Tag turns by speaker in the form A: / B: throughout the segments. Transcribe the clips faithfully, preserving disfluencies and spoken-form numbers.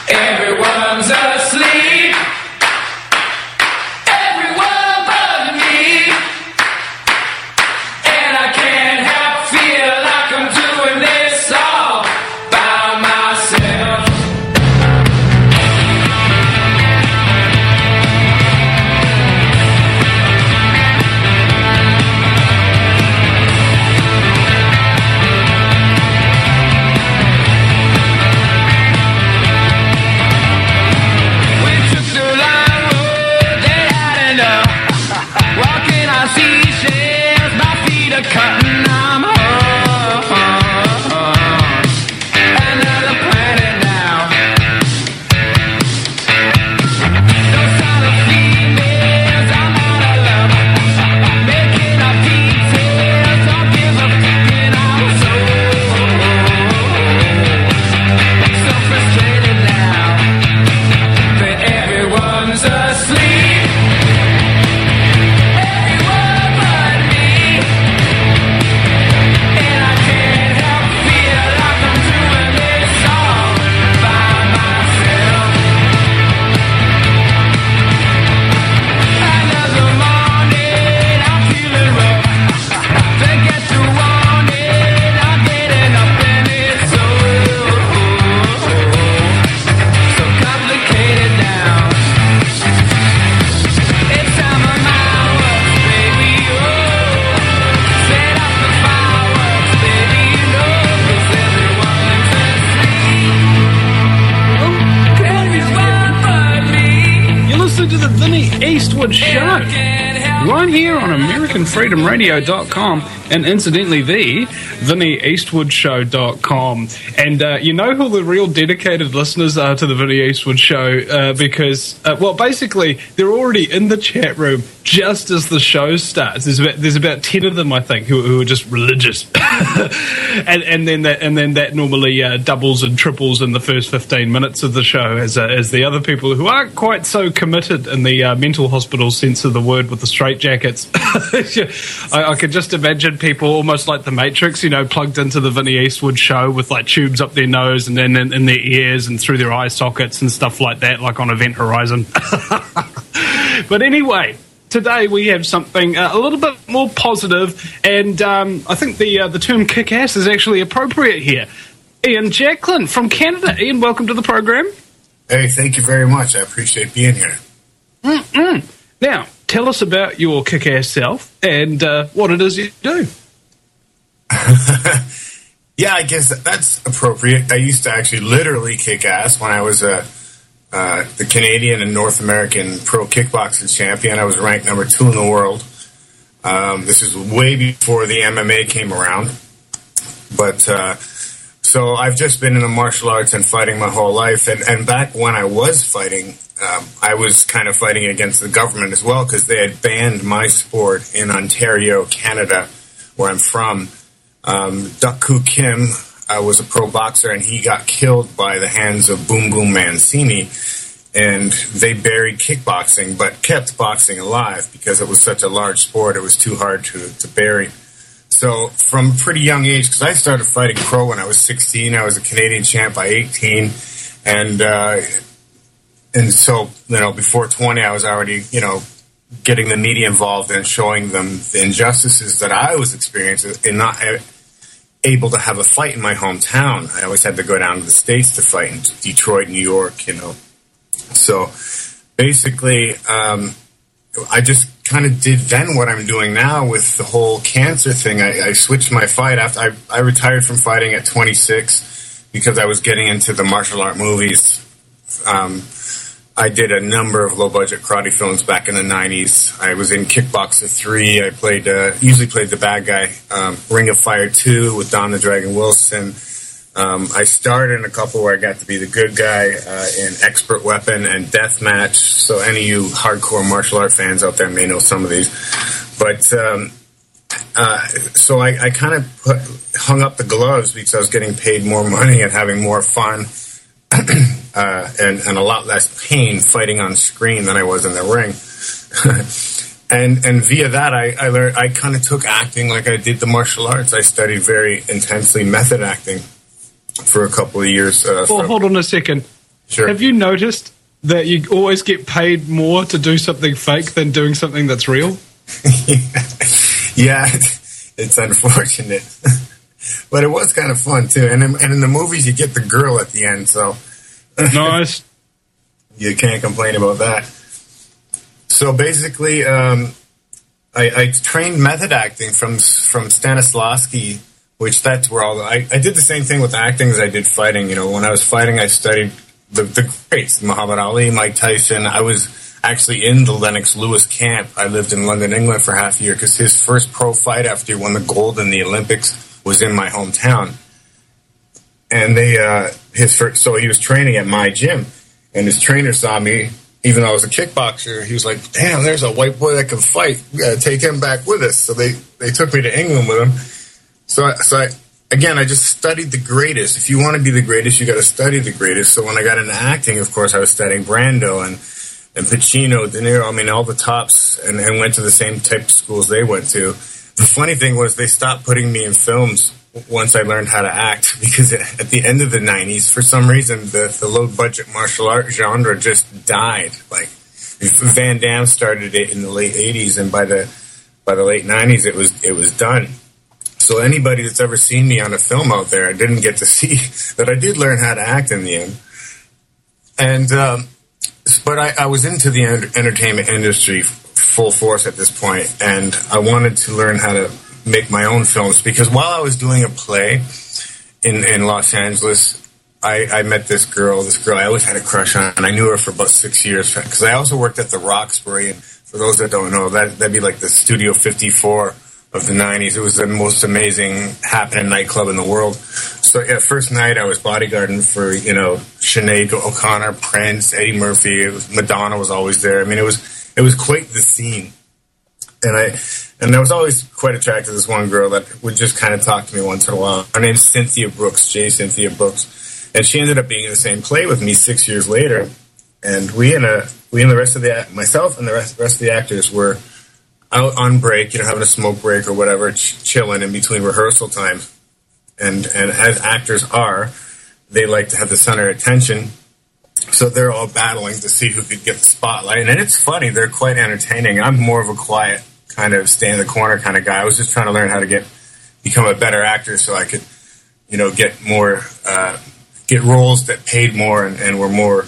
A: Everyone's asleep. Everyone but me. And I can't help feel like I'm doing this all by myself. Cutting, I'm home. Another planet now. Those kind of females, I'm out of love. Making up details, don't give a fucking. I'm so, so frustrated now that everyone's asleep.
B: To the Vinny Eastwood Show, right here on American Freedom Radio dot com, and incidentally the Vinny Eastwood Show dot com. And uh, you know who the real dedicated listeners are to the Vinny Eastwood Show, uh, because, uh, well, basically, they're already in the chat room just as the show starts. There's about, there's about ten of them, I think, who, who are just religious. and, and then that and then that normally uh, doubles and triples in the first fifteen minutes of the show as, uh, as the other people who aren't quite so committed in the uh, mental hospital sense of the word with the straitjackets. I, I could just imagine people almost like the Matrix, you know, plugged into the Vinny Eastwood Show with like tubes up their nose and then in, in their ears and through their eye sockets and stuff like that, like on Event Horizon. But anyway, today we have something uh, a little bit more positive, and um, I think the uh, the term kick-ass is actually appropriate here. Ian Jacklin from Canada. Ian, welcome to the program.
C: Hey, thank you very much. I appreciate being here.
B: Mm-mm. Now, tell us about your kick-ass self and uh, what it is you do.
C: Yeah, I guess that's appropriate. I used to actually literally kick ass when I was a uh, the Canadian and North American pro kickboxing champion. I was ranked number two in the world. Um, this is way before the M M A came around. But uh, so I've just been in the martial arts and fighting my whole life. And, and back when I was fighting, um, I was kind of fighting against the government as well, because they had banned my sport in Ontario, Canada, where I'm from. Um, Duck Koo Kim uh, was a pro boxer, and he got killed by the hands of Boom Boom Mancini, and they buried kickboxing, but kept boxing alive because it was such a large sport. It was too hard to, to bury. So from a pretty young age, because I started fighting pro when I was sixteen, I was a Canadian champ by eighteen, and uh, and so, you know, before twenty, I was already, you know, getting the media involved and showing them the injustices that I was experiencing and not able to have a fight in my hometown. I always had to go down to the States to fight in Detroit, New York, you know. So basically, um, I just kind of did then what I'm doing now with the whole cancer thing. I, I switched my fight after I, I retired from fighting at twenty-six because I was getting into the martial art movies. Um, I did a number of low-budget karate films back in the nineties. I was in Kickboxer three. I played, uh, usually played the bad guy. Um, Ring of Fire two with Don the Dragon Wilson. Um, I starred in a couple where I got to be the good guy uh, in Expert Weapon and Deathmatch. So any of you hardcore martial art fans out there may know some of these. But um, uh, so I, I kind of put, hung up the gloves because I was getting paid more money and having more fun. Uh, and, and a lot less pain fighting on screen than I was in the ring. and and via that, I, I learned, I kind of took acting like I did the martial arts. I studied very intensely method acting for a couple of years. Uh,
B: well, hold on a second.
C: Sure.
B: Have you noticed that you always get paid more to do something fake than doing something that's real?
C: Yeah, it's, it's unfortunate. But it was kind of fun, too. And in, and in the movies, you get the girl at the end, so
B: Nice.
C: you can't complain about that. So basically, um, I, I trained method acting from from Stanislavski, which that's where all the, I, I did the same thing with acting as I did fighting. You know, when I was fighting, I studied the, the greats, Muhammad Ali, Mike Tyson. I was actually in the Lennox Lewis camp. I lived in London, England for half a year because his first pro fight after he won the gold in the Olympics was in my hometown. And they, uh, his first, so he was training at my gym, and his trainer saw me, even though I was a kickboxer. He was like, damn, there's a white boy that can fight. We gotta take him back with us. So they, they took me to England with him. So I, so I, again, I just studied the greatest. If you want to be the greatest, you got to study the greatest. So when I got into acting, of course, I was studying Brando and, and Pacino, De Niro, I mean, all the tops, and, and went to the same type of schools they went to. The funny thing was they stopped putting me in films once I learned how to act, because at the end of the nineties, for some reason, the, the low-budget martial art genre just died. Like, Van Damme started it in the late eighties, and by the by the late nineties, it was it was done. So anybody that's ever seen me on a film out there, I didn't get to see that I did learn how to act in the end. And um, but I, I was into the ent- entertainment industry full force at this point, and I wanted to learn how to make my own films, because while I was doing a play in, in Los Angeles, I, I met this girl, this girl I always had a crush on, and I knew her for about six years, because I also worked at the Roxbury, and for those that don't know, that, that'd be like the Studio fifty-four of the nineties. It was the most amazing happening nightclub in the world. So yeah, first night I was bodyguarding for, you know, Sinead O'Connor, Prince, Eddie Murphy, it was, Madonna was always there. I mean, it was, it was quite the scene. And I, and I was always quite attracted to this one girl that would just kind of talk to me once in a while. Her name's Cynthia Brooks, J. Cynthia Brooks. And she ended up being in the same play with me six years later. And we and, a, we and the rest of the, myself and the rest, rest of the actors were out on break, you know, having a smoke break or whatever, ch- chilling in between rehearsal times. And, and as actors are, they like to have the center of attention. So they're all battling to see who could get the spotlight. And it's funny, they're quite entertaining. I'm more of a quiet, kind of stay in the corner kind of guy. I was just trying to learn how to get become a better actor so I could, you know, get more, uh, get roles that paid more and, and were more,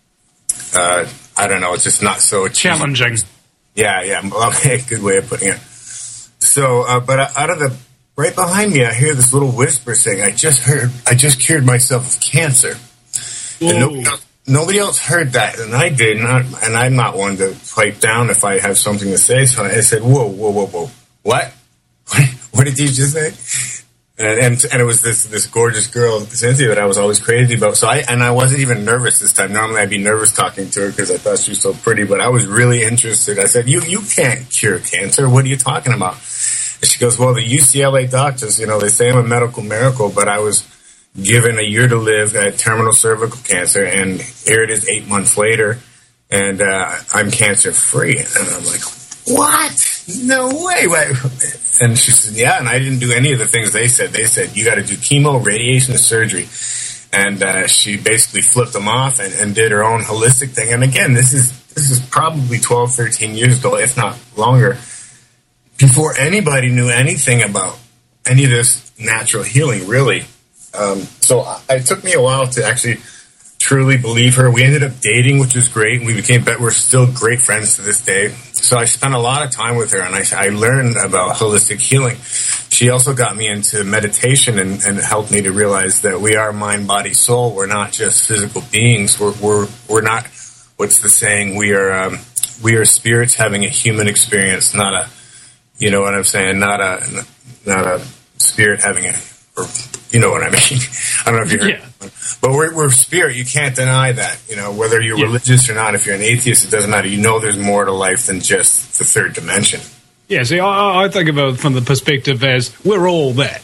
C: uh, I don't know, it's just not so
B: Challenging.
C: Yeah, yeah, okay, good way of putting it. So, uh, but out of the, right behind me, I hear this little whisper saying, I just heard, I just cured myself of cancer.
B: Whoa.
C: And nobody else, nobody else heard that, and I did, and, I, and I'm not one to pipe down if I have something to say. So I said, "Whoa, whoa, whoa, whoa! What? What did you just say?" And, and and it was this this gorgeous girl, Cynthia, that I was always crazy about. So I and I wasn't even nervous this time. Normally I'd be nervous talking to her because I thought she was so pretty, but I was really interested. I said, "You you can't cure cancer. What are you talking about?" And she goes, "Well, the U C L A doctors, you know, they say I'm a medical miracle, but I was given a year to live at terminal cervical cancer, and here it is eight months later, and uh, I'm cancer free." And I'm like, "What? No way!" Wait. And she said, "Yeah." And I didn't do any of the things they said. They said you got to do chemo, radiation, and surgery. And uh, she basically flipped them off and, and did her own holistic thing. And again, this is this is probably twelve, thirteen years ago, if not longer, before anybody knew anything about any of this natural healing, really. Um, so I, it took me a while to actually truly believe her. We ended up dating, which was great. We became, but we're still great friends to this day. So I spent a lot of time with her, and I, I learned about holistic healing. She also got me into meditation and, and helped me to realize that we are mind, body, soul. We're not just physical beings. We're we're we're not. What's the saying? We are um, we are spirits having a human experience, not a. You know what I'm saying? Not a not a spirit having a. Or, you know what I mean? I don't know if you heard.
B: Yeah.
C: But we're, we're spirit. You can't deny that. You know, whether you're
B: Yeah.
C: religious or not, if you're an atheist, it doesn't matter. You know there's more to life than just the third dimension.
B: Yeah, see, I, I think about it from the perspective as we're all that.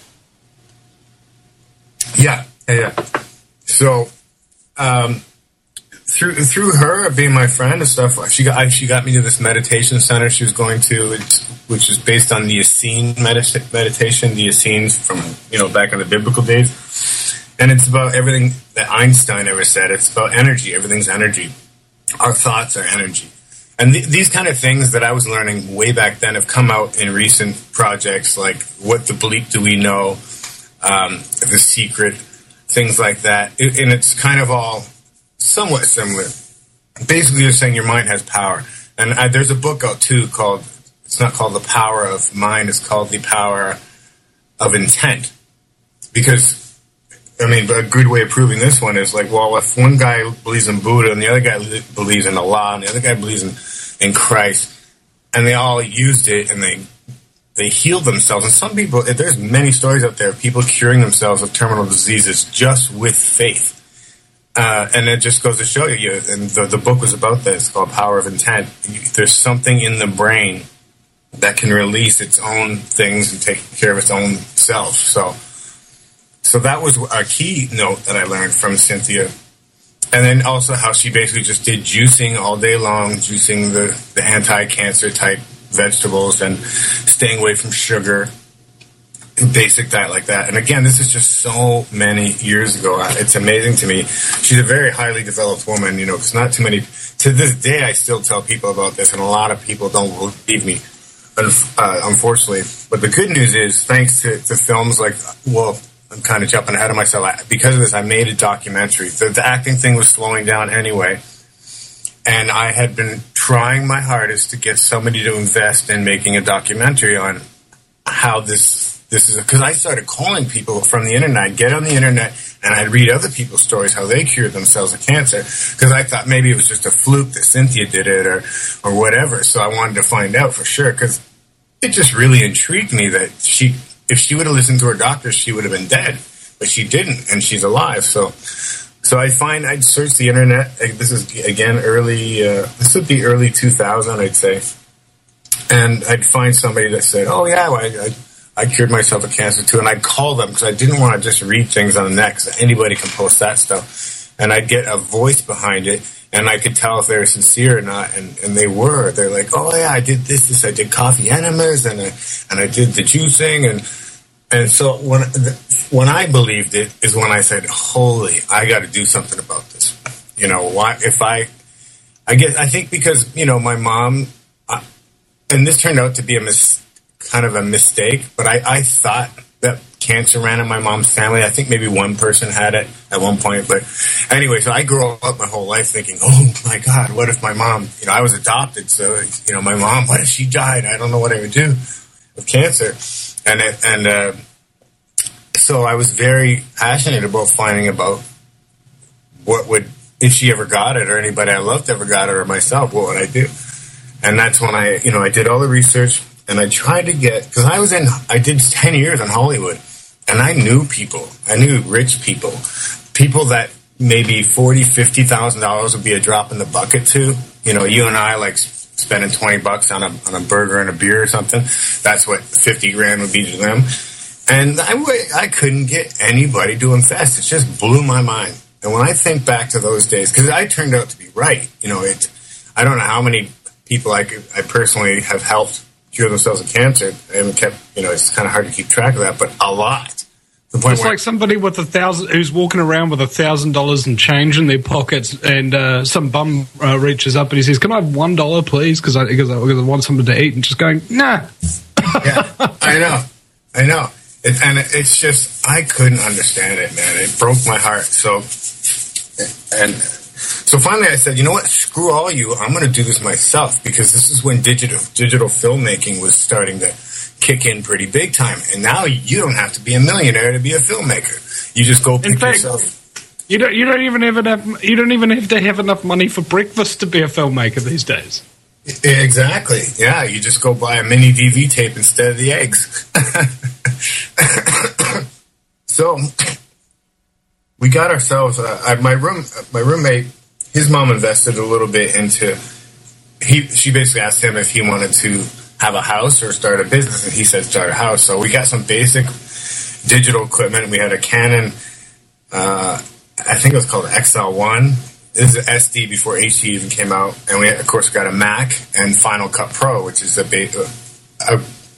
C: Yeah, yeah. yeah. So, um, through through her being my friend and stuff, she got she got me to this meditation center she was going to, which is based on the Essene medita- meditation, the Essenes from you know back in the biblical days. And it's about everything that Einstein ever said. It's about energy. Everything's energy. Our thoughts are energy. And th- these kind of things that I was learning way back then have come out in recent projects like What the Bleep Do We Know, um, The Secret, things like that. It, and it's kind of all somewhat similar. Basically, you're saying your mind has power. And I, there's a book out, too, called, it's not called The Power of Mind, it's called The Power of Intent. Because, I mean, a good way of proving this one is like, well, if one guy believes in Buddha and the other guy believes in Allah and the other guy believes in, in Christ, and they all used it and they they healed themselves. And some people, there's many stories out there of people curing themselves of terminal diseases just with faith. Uh, and it just goes to show you, and the, the book was about this, called Power of Intent. There's something in the brain that can release its own things and take care of its own self. So, so that was a key note that I learned from Cynthia. And then also how she basically just did juicing all day long, juicing the, the anti-cancer type vegetables and staying away from sugar. Basic diet like that. And again, this is just so many years ago. It's amazing to me. She's a very highly developed woman, you know, because not too many, to this day, I still tell people about this, and a lot of people don't believe me, uh, unfortunately. But the good news is, thanks to, to films like, well, I'm kind of jumping ahead of myself. I, because of this, I made a documentary. The, the acting thing was slowing down anyway. And I had been trying my hardest to get somebody to invest in making a documentary on how this This is because I started calling people from the internet. I'd get on the internet and I'd read other people's stories, how they cured themselves of cancer, because I thought maybe it was just a fluke that Cynthia did it or, or whatever. So I wanted to find out for sure, because it just really intrigued me that she, if she would have listened to her doctors, she would have been dead, but she didn't, and she's alive. So, so I find I'd search the internet. This is again early. Uh, this would be early two thousand, I'd say, and I'd find somebody that said, "Oh yeah, well, I." I I cured myself of cancer too, and I'd call them because I didn't want to just read things on the net, because anybody can post that stuff. And I'd get a voice behind it, and I could tell if they were sincere or not, and, and they were. They're like, oh yeah, I did this, this, I did coffee enemas, and I, and I did the juicing, and and so when when I believed it is when I said, holy, I got to do something about this. You know, why? If I, I guess I think because you know my mom, I, and this turned out to be a mistake. Kind of a mistake, but I, I thought that cancer ran in my mom's family. I think maybe one person had it at one point, but anyway, so I grew up my whole life thinking, oh my God, what if my mom, you know, I was adopted, so, you know, my mom, what if she died? I don't know what I would do with cancer. And it, and uh, so I was very passionate about finding about what would, if she ever got it, or anybody I loved ever got it, or myself, what would I do? And that's when I, you know, I did all the research. And I tried to get, because I was in, I did ten years in Hollywood, and I knew people. I knew rich people. People that maybe forty thousand dollars, fifty thousand dollars would be a drop in the bucket to. You know, you and I, like, spending twenty bucks on a on a burger and a beer or something. That's what fifty grand would be to them. And I, I couldn't get anybody to invest. It just blew my mind. And when I think back to those days, because I turned out to be right. You know, it. I don't know how many people I, could, I personally have helped cure themselves of cancer. I haven't kept, you know, it's kind of hard to keep track of that, but a lot. The point
B: it's like somebody with a thousand who's walking around with a thousand dollars in change in their pockets, and uh, some bum uh, reaches up and he says, "Can I have one dollar, please? Because I because I, because I want something to eat." And just going, "Nah."
C: Yeah, I know, I know, it, and it's just I couldn't understand it, man. It broke my heart. So, and. So finally I said, you know what, screw all you, I'm going to do this myself, because this is when digital digital filmmaking was starting to kick in pretty big time. And now you don't have to be a millionaire to be a filmmaker. You just go pick
B: in fact,
C: yourself.
B: You don't, you don't even have enough, you don't even have to have enough money for breakfast to be a filmmaker these days.
C: Exactly. Yeah, you just go buy a mini D V tape instead of the eggs. So we got ourselves uh, my room. My roommate, his mom invested a little bit into. He she basically asked him if he wanted to have a house or start a business, and he said start a house. So we got some basic digital equipment. We had a Canon. Uh, I think it was called X L one. This is S D before H D even came out, and we of course got a Mac and Final Cut Pro, which is a, ba- a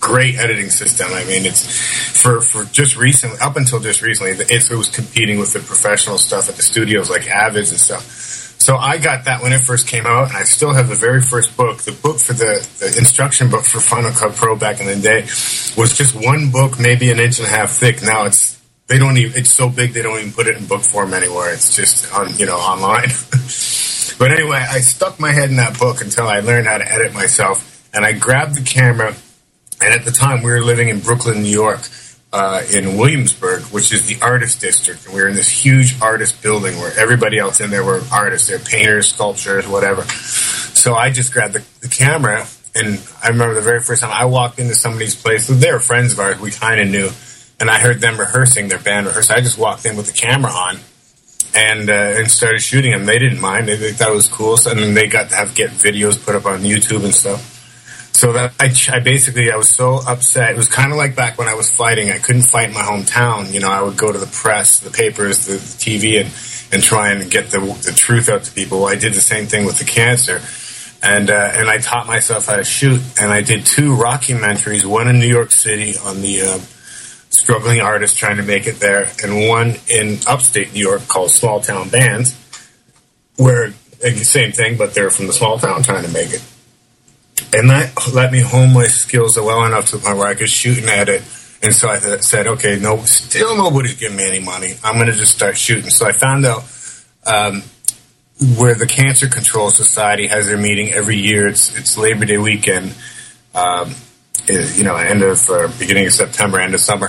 C: great editing system. I mean, it's for for just recently, up until just recently, it's, it was competing with the professional stuff at the studios like Avids and stuff. So I got that when it first came out, and I still have the very first book. The book for the, the instruction book for Final Cut Pro back in the day was just one book, maybe an inch and a half thick. Now it's they don't even it's so big they don't even put it in book form anywhere. It's just on you know online. But anyway, I stuck my head in that book until I learned how to edit myself, and I grabbed the camera. And at the time, we were living in Brooklyn, New York, uh, in Williamsburg, which is the artist district. And we were in this huge artist building where everybody else in there were artists. They're painters, sculptors, whatever. So I just grabbed the, the camera, and I remember the very first time I walked into somebody's place. They were friends of ours. We kind of knew. And I heard them rehearsing, their band rehearsing. I just walked in with the camera on and uh, and started shooting them. They didn't mind. They, they thought it was cool. So, and then they got to have get videos put up on YouTube and stuff. So that I, I basically, I was so upset. It was kind of like back when I was fighting. I couldn't fight in my hometown. You know, I would go to the press, the papers, the, the T V, and, and try and get the, the truth out to people. Well, I did the same thing with the cancer. And, uh, and I taught myself how to shoot. And I did two rockumentaries, one in New York City on the uh, struggling artist trying to make it there, and one in upstate New York called Small Town Bands, where, same thing, but they're from the small town trying to make it. And that let me hone my skills well enough to the point where I could shoot and edit. And so I th- said, okay, no, still nobody's giving me any money. I'm going to just start shooting. So I found out um, where the Cancer Control Society has their meeting every year. It's it's Labor Day weekend, um, it, you know, end of uh, beginning of September, end of summer.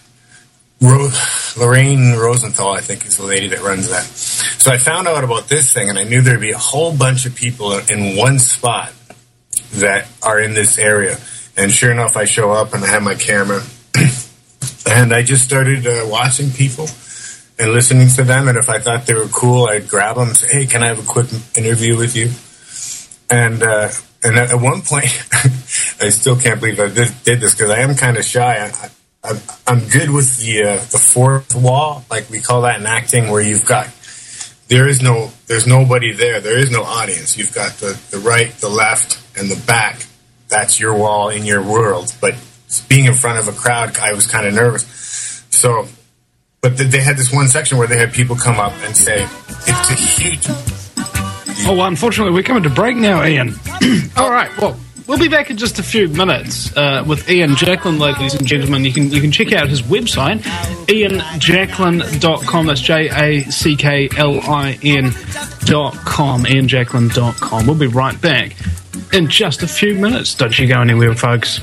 C: Ro- Lorraine Rosenthal, I think, is the lady that runs that. So I found out about this thing, and I knew there'd be a whole bunch of people in one spot that are in this area. And sure enough, I show up and I have my camera and I just started uh, watching people and listening to them. And if I thought they were cool, I'd grab them and say, hey, can I have a quick interview with you? And uh, and at one point, I still can't believe I did, did this because I am kind of shy. I, I, I'm good with the uh, the fourth wall, like we call that in acting, where you've got There is no, there's nobody there. There is no audience. You've got the, the right, the left, and the back. That's your wall in your world. But being in front of a crowd, I was kind of nervous. So, but they had this one section where they had people come up and say, it's a huge...
B: Oh, unfortunately, we're coming to break now, Ian. All right, well, we'll be back in just a few minutes uh, with Ian Jacklin, ladies and gentlemen. You can you can check out his website, ian jacklin dot com. That's J A C K L I N dot com, ian jacklin dot com. We'll be right back in just a few minutes. Don't you go anywhere, folks.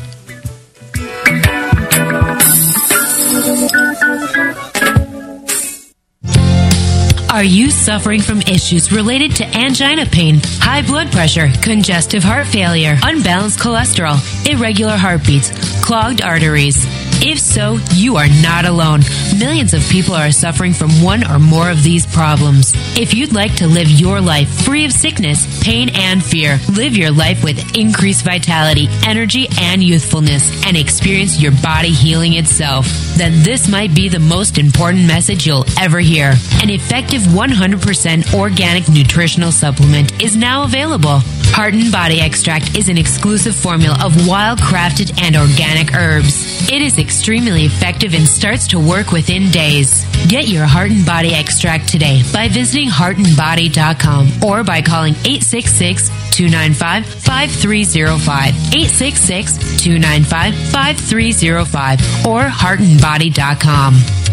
D: Are you suffering from issues related to angina pain, high blood pressure, congestive heart failure, unbalanced cholesterol, irregular heartbeats, clogged arteries? If so, you are not alone. Millions of people are suffering from one or more of these problems. If you'd like to live your life free of sickness, pain, and fear, live your life with increased vitality, energy, and youthfulness, and experience your body healing itself, then this might be the most important message you'll ever hear. An effective one hundred percent organic nutritional supplement is now available. Heart and Body Extract is an exclusive formula of wild-crafted and organic herbs. It is extremely effective and starts to work within days. Get your Heart and Body Extract today by visiting heart and body dot com or by calling eight six six, two nine five, five three zero five, eight six six, two nine five, five three zero five, or heart and body dot com.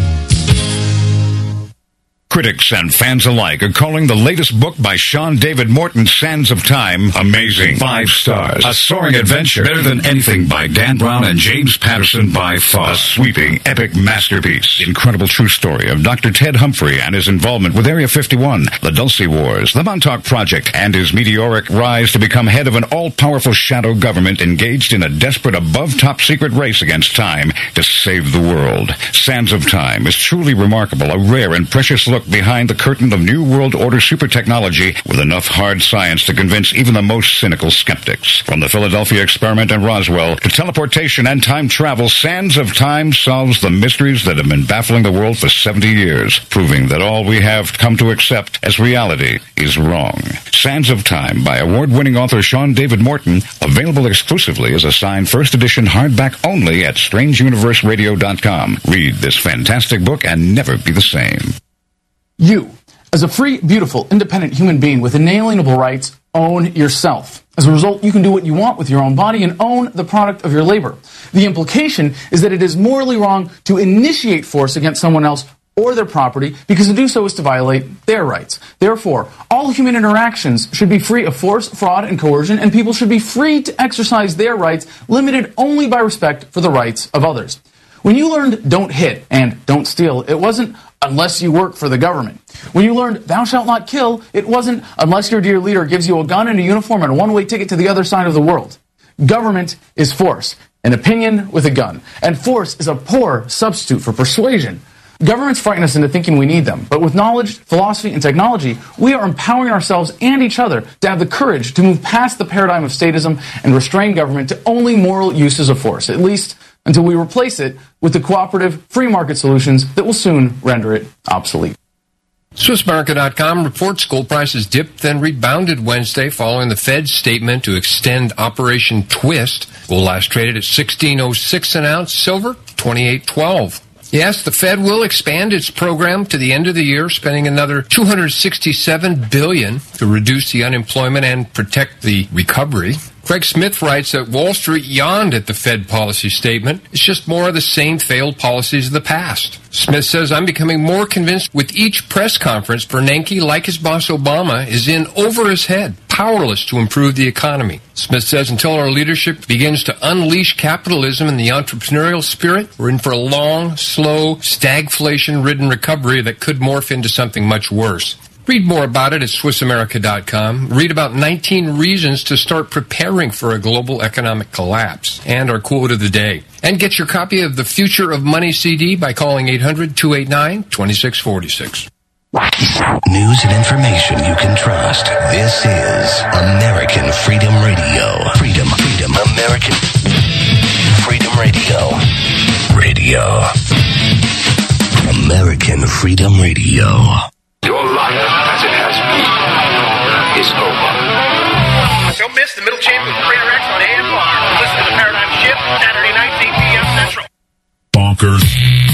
E: Critics and fans alike are calling the latest book by Sean David Morton, Sands of Time, amazing. Five stars. A soaring adventure. Better than anything by Dan Brown and James Patterson by far. A sweeping, epic masterpiece. Incredible true story of Doctor Ted Humphrey and his involvement with Area fifty-one, the Dulce Wars, the Montauk Project, and his meteoric rise to become head of an all-powerful shadow government engaged in a desperate above-top secret race against time to save the world. Sands of Time is truly remarkable, a rare and precious look behind the curtain of New World Order super technology with enough hard science to convince even the most cynical skeptics. From the Philadelphia experiment in Roswell to teleportation and time travel, Sands of Time solves the mysteries that have been baffling the world for seventy years, proving that all we have come to accept as reality is wrong. Sands of Time by award-winning author Sean David Morton, available exclusively as a signed first edition hardback only at strange universe radio dot com. Read this fantastic book and never be the same.
F: You, as a free, beautiful, independent human being with inalienable rights, own yourself. As a result, you can do what you want with your own body and own the product of your labor. The implication is that it is morally wrong to initiate force against someone else or their property, because to do so is to violate their rights. Therefore, all human interactions should be free of force, fraud, and coercion, and people should be free to exercise their rights, limited only by respect for the rights of others. When you learned don't hit and don't steal, it wasn't unless you work for the government. When you learned thou shalt not kill, it wasn't unless your dear leader gives you a gun and a uniform and a one-way ticket to the other side of the world. Government is force, an opinion with a gun, and force is a poor substitute for persuasion. Governments frighten us into thinking we need them, but with knowledge, philosophy, and technology, we are empowering ourselves and each other to have the courage to move past the paradigm of statism and restrain government to only moral uses of force, at least until we replace it with the cooperative, free market solutions that will soon render it obsolete.
G: Swiss America dot com reports gold prices dipped, then rebounded Wednesday following the Fed's statement to extend Operation Twist. Gold last traded at sixteen oh six an ounce, silver twenty-eight twelve. Yes, the Fed will expand its program to the end of the year, spending another two hundred sixty-seven billion dollars to reduce the unemployment and protect the recovery. Craig Smith writes that Wall Street yawned at the Fed policy statement. It's just more of the same failed policies of the past. Smith says, I'm becoming more convinced with each press conference Bernanke, like his boss Obama, is in over his head, powerless to improve the economy. Smith says, until our leadership begins to unleash capitalism and the entrepreneurial spirit, we're in for a long, slow, stagflation-ridden recovery that could morph into something much worse. Read more about it at Swiss America dot com. Read about nineteen reasons to start preparing for a global economic collapse. And our quote of the day. And get your copy of the Future of Money C D by calling eight hundred, two eight nine, two six four six.
H: News and information you can trust. This is American Freedom Radio. Freedom, freedom, American Freedom Radio. Radio. American Freedom Radio.
I: Your life, as it has been, is over.
J: Don't miss the Middle Chamber of Crater X on A M R. Listen to the Paradigm Shift, Saturday nights, eight p.m. Central.
E: Bonkers.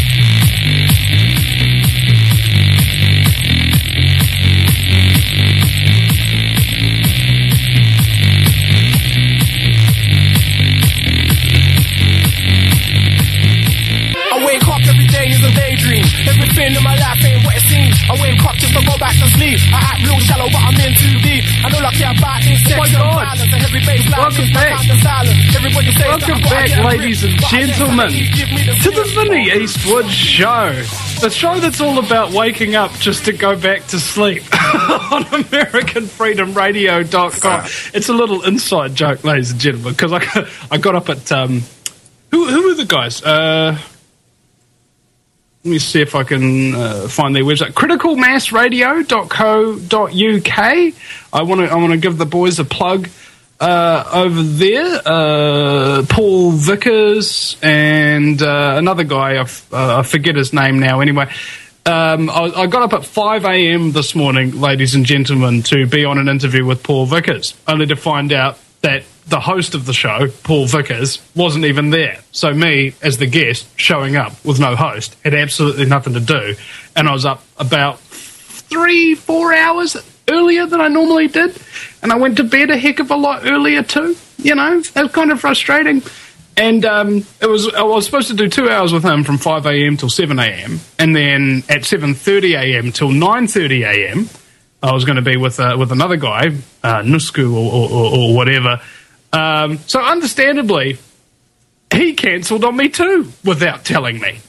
J: I wake up every day is a daydream. Everything in my life ain't what it seems. I wake up just to go back to sleep. I act real shallow, but I'm in too deep. I know I care about this sex and violence and heavy bass line.
B: Welcome back. Welcome back, ladies and gentlemen, to the Vinny Eastwood Show. The show that's all about waking up just to go back to sleep on American Freedom Radio dot com. It's a little inside joke, ladies and gentlemen, because I, got- I got up at... Um, who, who are the guys? Uh... Let me see if I can uh, find their website. critical mass radio dot co dot uk. I want to I want to give the boys a plug uh, over there. Uh, Paul Vickers and uh, another guy, I, f- uh, I forget his name now anyway. Um, I, I got up at five a.m. this morning, ladies and gentlemen, to be on an interview with Paul Vickers, only to find out that the host of the show, Paul Vickers, wasn't even there. So me, as the guest, showing up with no host, had absolutely nothing to do. And I was up about three, four hours earlier than I normally did. And I went to bed a heck of a lot earlier too. You know, it was kind of frustrating. And um, it was I was supposed to do two hours with him from five a.m. till seven a.m. And then at seven thirty a.m. till nine thirty a.m., I was going to be with uh, with another guy, uh, Nusku or, or, or, or whatever. Um, so understandably, he cancelled on me too without telling me.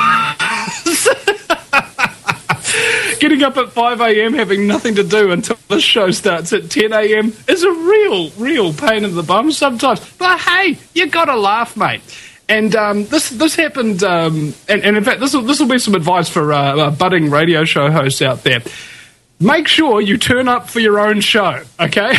B: Getting up at five a.m. having nothing to do until the show starts at ten a.m. is a real, real pain in the bum sometimes. But hey, you got to laugh, mate. And um, this this happened, um, and, and in fact, this will this will be some advice for uh, uh, budding radio show hosts out there. Make sure you turn up for your own show, okay?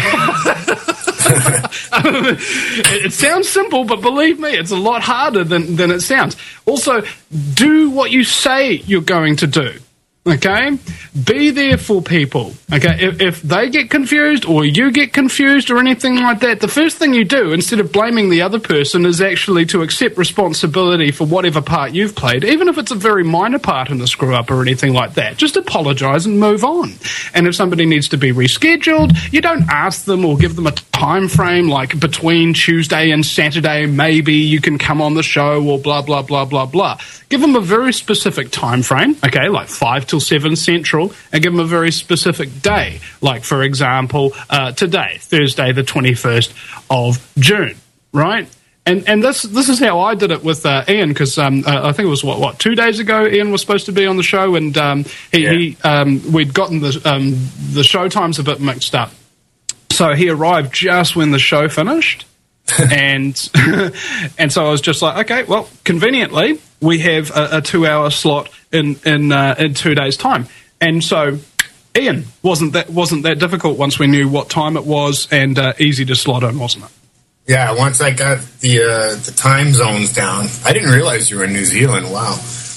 B: it, it sounds simple, but believe me, it's a lot harder than, than it sounds. Also, do what you say you're going to do, Okay, be there for people. Okay, if, if they get confused or you get confused or anything like that, the first thing you do, instead of blaming the other person, is actually to accept responsibility for whatever part you've played, even if it's a very minor part in the screw up or anything like that. Just apologise and move on. And if somebody needs to be rescheduled, you don't ask them or give them a time frame like between Tuesday and Saturday, maybe you can come on the show or blah blah blah blah blah. Give them a very specific time frame. Okay, like five till seven Central, and give them a very specific day, like, for example, uh, today, Thursday, the twenty-first of June, right? And and this this is how I did it with uh, Ian, because um, uh, I think it was, what, what, two days ago, Ian was supposed to be on the show, and um, he,
C: yeah.
B: he um, we'd gotten the, um, the show times a bit mixed up. So he arrived just when the show finished, and and so I was just like, okay, well, conveniently, we have a, a two-hour slot in in uh, in two days' time, and so Ian wasn't that wasn't that difficult once we knew what time it was, and uh, easy to slot in, wasn't it?
C: Yeah, once I got the uh, the time zones down, I didn't realize you were in New Zealand. Wow.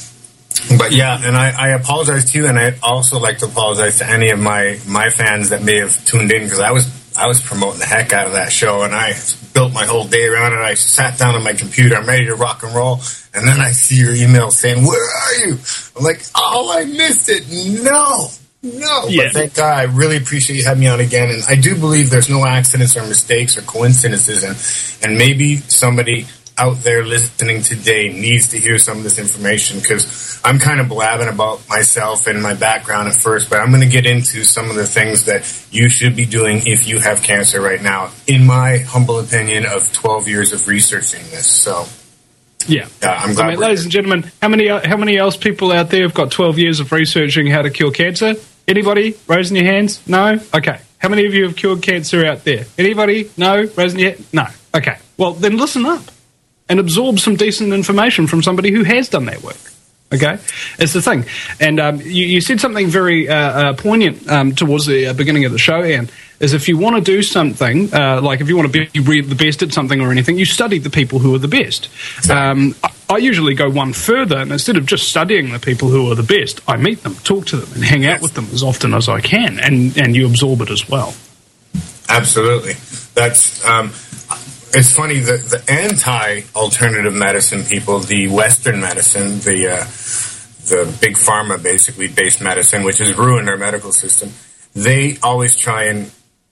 C: But yeah, and I, I apologize to you, and I also like to apologize to any of my, my fans that may have tuned in, because I was I was promoting the heck out of that show, and I built my whole day around it. I sat down on my computer, I'm ready to rock and roll, and then I see your email saying, "Where are you?" I'm like, "Oh, I missed it." No, no.
B: Yeah.
C: But thank God, I really appreciate you having me on again, and I do believe there's no accidents or mistakes or coincidences, and and maybe somebody out there listening today needs to hear some of this information, because I'm kind of blabbing about myself and my background at first, but I'm going to get into some of the things that you should be doing if you have cancer right now, in my humble opinion of twelve years of researching this. So,
B: yeah,
C: yeah I'm glad.
B: I mean, ladies and gentlemen, how many how many else people out there have got twelve years of researching how to cure cancer? Anybody raising your hands? No? Okay. How many of you have cured cancer out there? Anybody? No? Raising your hand? No. Okay. Well, then listen up and absorb some decent information from somebody who has done that work. Okay? It's the thing. And um, you, you said something very uh, uh, poignant um, towards the uh, beginning of the show, Ian, is if you want to do something, uh, like if you want to be re- the best at something or anything, you study the people who are the best. Um, I, I usually go one further, and instead of just studying the people who are the best, I meet them, talk to them, and hang out with them as often as I can, and, and you absorb it as well.
C: Absolutely. That's... Um, It's funny, the, the anti-alternative medicine people, the Western medicine, the uh, the big pharma basically based medicine, which has ruined our medical system, they always try and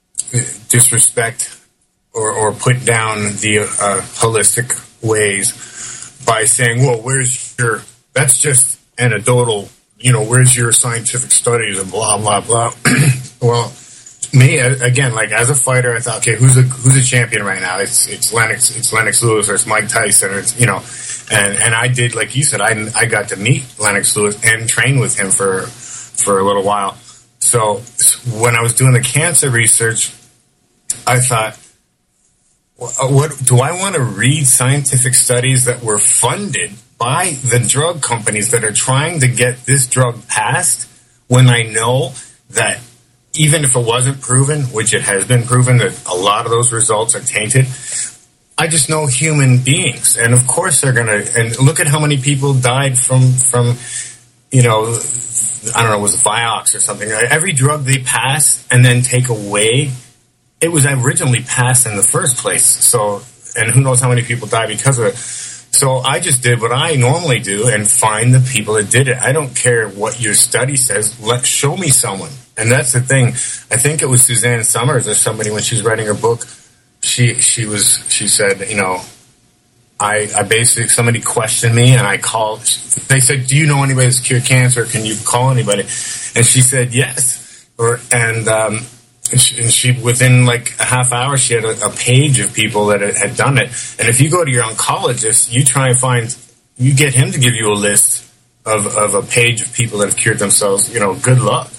C: disrespect or, or put down the uh, holistic ways by saying, well, where's your, that's just anecdotal, you know, where's your scientific studies and blah, blah, blah. Well, me, again, like as a fighter, I thought, okay, who's a who's a champion right now? It's it's Lennox, it's Lennox Lewis, or it's Mike Tyson, or it's, you know, and and I did, like you said, I I got to meet Lennox Lewis and train with him for for a little while. So when I was doing the cancer research, I thought, what do I want to read scientific studies that were funded by the drug companies that are trying to get this drug passed, when I know that even if it wasn't proven, which it has been proven that a lot of those results are tainted, I just know human beings. And of course they're going to, and look at how many people died from, from, you know, I don't know, it was Vioxx or something. Every drug they pass and then take away, it was originally passed in the first place. So, and who knows how many people die because of it. So I just did what I normally do and find the people that did it. I don't care what your study says. Let show me someone. And that's the thing. I think it was Suzanne Summers or somebody, when she was writing her book, she she was she said, you know, I I basically, somebody questioned me and I called. They said, do you know anybody that's cured cancer? Can you call anybody? And she said yes. Or and um, and she, and she within like a half hour, she had a, a page of people that had, had done it. And if you go to your oncologist, you try and find, you get him to give you a list of of a page of people that have cured themselves. You know, good luck.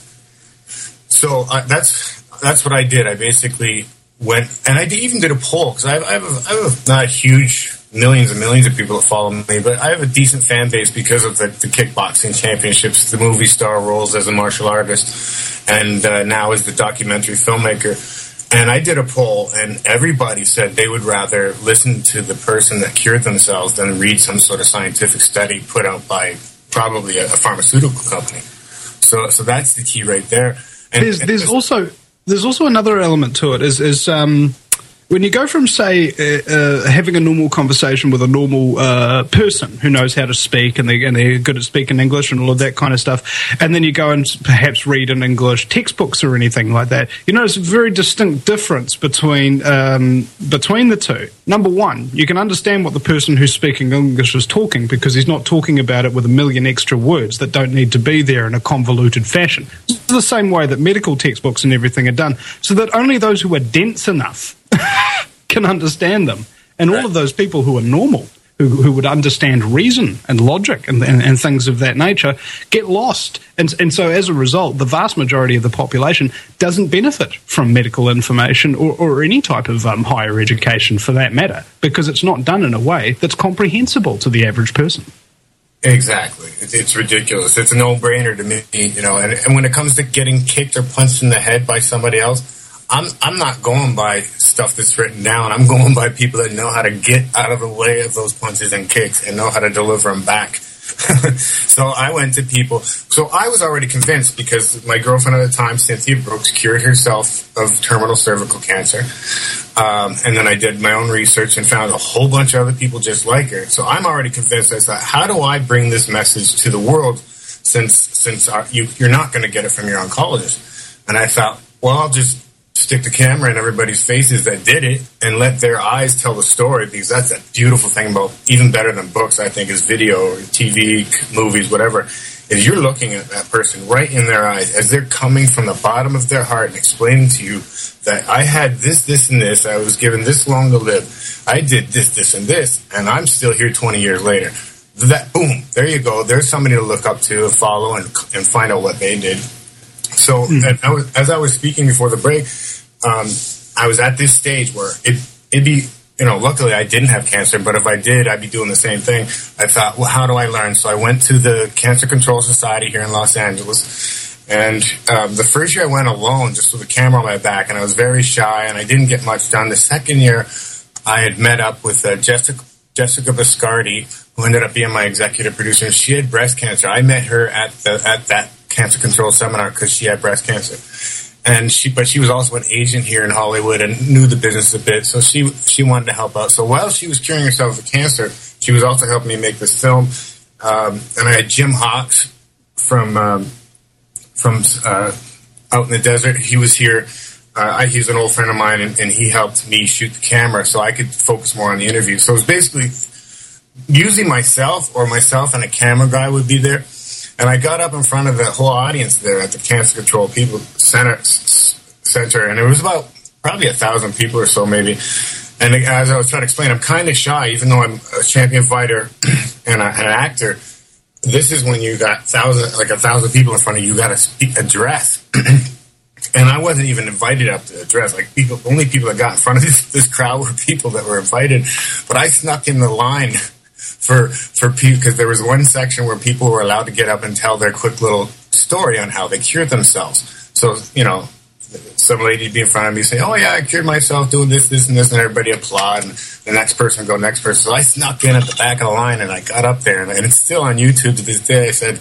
C: So uh, that's that's what I did. I basically went, and I even did a poll, because I, I have, a, I have a, not a huge millions and millions of people that follow me, but I have a decent fan base because of the, the kickboxing championships, the movie star roles as a martial artist, and uh, now as the documentary filmmaker. And I did a poll, and everybody said they would rather listen to the person that cured themselves than read some sort of scientific study put out by probably a, a pharmaceutical company. So, so that's the key right there. And,
B: there's
C: and
B: there's also there's also another element to it. Is is um, when you go from, say, uh, uh, having a normal conversation with a normal uh, person who knows how to speak and, they, and they're good at speaking English and all of that kind of stuff, and then you go and perhaps read in English textbooks or anything like that, you notice a very distinct difference between um, between the two. Number one, you can understand what the person who's speaking English is talking because he's not talking about it with a million extra words that don't need to be there in a convoluted fashion. It's the same way that medical textbooks and everything are done, so that only those who are dense enough can understand them. And all of those people who are normal, who, who would understand reason and logic and, and, and things of that nature, get lost. And, and so as a result, the vast majority of the population doesn't benefit from medical information or, or any type of um, higher education for that matter, because it's not done in a way that's comprehensible to the average person.
C: Exactly. It's, it's ridiculous. It's a no-brainer to me, you know, and, and when it comes to getting kicked or punched in the head by somebody else, I'm I'm not going by stuff that's written down. I'm going by people that know how to get out of the way of those punches and kicks and know how to deliver them back. So I went to people. So I was already convinced because my girlfriend at the time, Cynthia Brooks, cured herself of terminal cervical cancer. Um, and then I did my own research and found a whole bunch of other people just like her. So I'm already convinced. I thought, how do I bring this message to the world since since our, you, you're not going to get it from your oncologist? And I thought, well, I'll just stick the camera in everybody's faces that did it and let their eyes tell the story, because that's a beautiful thing about, even better than books, I think, is video, or T V, movies, whatever, is you're looking at that person right in their eyes as they're coming from the bottom of their heart and explaining to you that I had this, this, and this, I was given this long to live, I did this, this, and this, and I'm still here twenty years later. That, boom, there you go. There's somebody to look up to and follow and, and find out what they did. So mm. and I was, as I was speaking before the break, um, I was at this stage where it, it'd be, you know, luckily I didn't have cancer, but if I did, I'd be doing the same thing. I thought, well, how do I learn? So I went to the Cancer Control Society here in Los Angeles. And um, the first year I went alone, just with a camera on my back, and I was very shy, and I didn't get much done. The second year, I had met up with uh, Jessica, Jessica Biscardi, who ended up being my executive producer. And she had breast cancer. I met her at the, at that cancer control seminar because she had breast cancer. And she, but she was also an agent here in Hollywood and knew the business a bit, so she she wanted to help out. So while she was curing herself of cancer, she was also helping me make this film. Um, and I had Jim Hawks from um, from uh, out in the desert. He was here. Uh, I, he's an old friend of mine, and, and he helped me shoot the camera so I could focus more on the interview. So it was basically usually myself or myself and a camera guy would be there. And I got up in front of the whole audience there at the Cancer Control People Center, Center, and it was about probably a thousand people or so, maybe. And as I was trying to explain, I'm kind of shy, even though I'm a champion fighter and, a, and an actor. This is when you got thousand, like a thousand people in front of you, you got to speak, address. And I wasn't even invited up to address. Like, people, the only people that got in front of this, this crowd were people that were invited. But I snuck in the line for for people, because there was one section where people were allowed to get up and tell their quick little story on how they cured themselves. So, you know, some lady would be in front of me saying, oh yeah, I cured myself doing this, this, and this, and everybody applaud, and the next person go, next person. So I snuck in at the back of the line, and I got up there, and it's still on YouTube to this day. I said,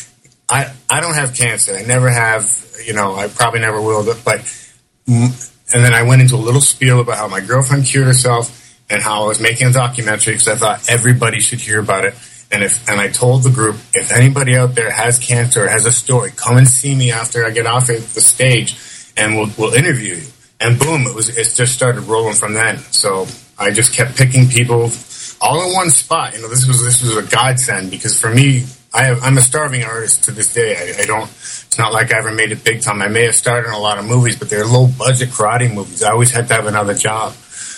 C: I, I don't have cancer. I never have, you know, I probably never will, but, and then I went into a little spiel about how my girlfriend cured herself, and how I was making a documentary because I thought everybody should hear about it. And if and I told the group, if anybody out there has cancer or has a story, come and see me after I get off of the stage, and we'll we'll interview you. And boom, it was it just started rolling from then. So I just kept picking people all in one spot. You know, this was this was a godsend, because for me, I have, I'm a starving artist to this day. I, I don't. It's not like I ever made it big time. I may have starred in a lot of movies, but they're low budget karate movies. I always had to have another job.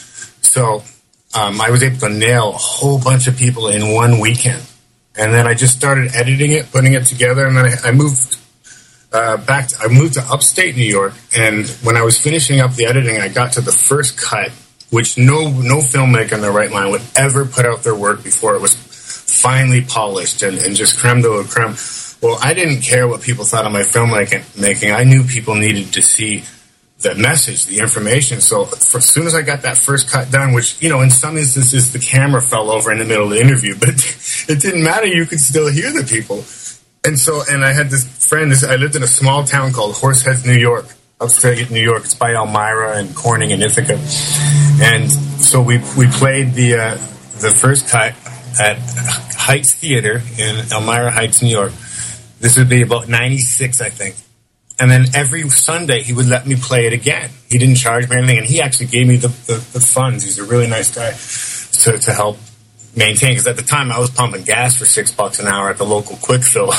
C: So Um, I was able to nail a whole bunch of people in one weekend. And then I just started editing it, putting it together, and then I, I moved uh, back to, I moved to upstate New York, and when I was finishing up the editing, I got to the first cut, which no no filmmaker in their right mind would ever put out their work before it was finally polished and, and just creme de la creme. Well, I didn't care what people thought of my filmmaking. I knew people needed to see the message, the information. So for, as soon as I got that first cut done, which, you know, in some instances the camera fell over in the middle of the interview, but it didn't matter. You could still hear the people. and so, and I had this friend, this, I lived in a small town called Horseheads, New York, upstate New York. It's by Elmira and Corning and Ithaca. And so we we played the uh, the first cut at Heights Theater in Elmira Heights, New York. This would be about ninety-six, I think. And then every Sunday he would let me play it again. He didn't charge me anything, and he actually gave me the, the, the funds. He's a really nice guy to, to help maintain, because at the time I was pumping gas for six bucks an hour at the local quick fill.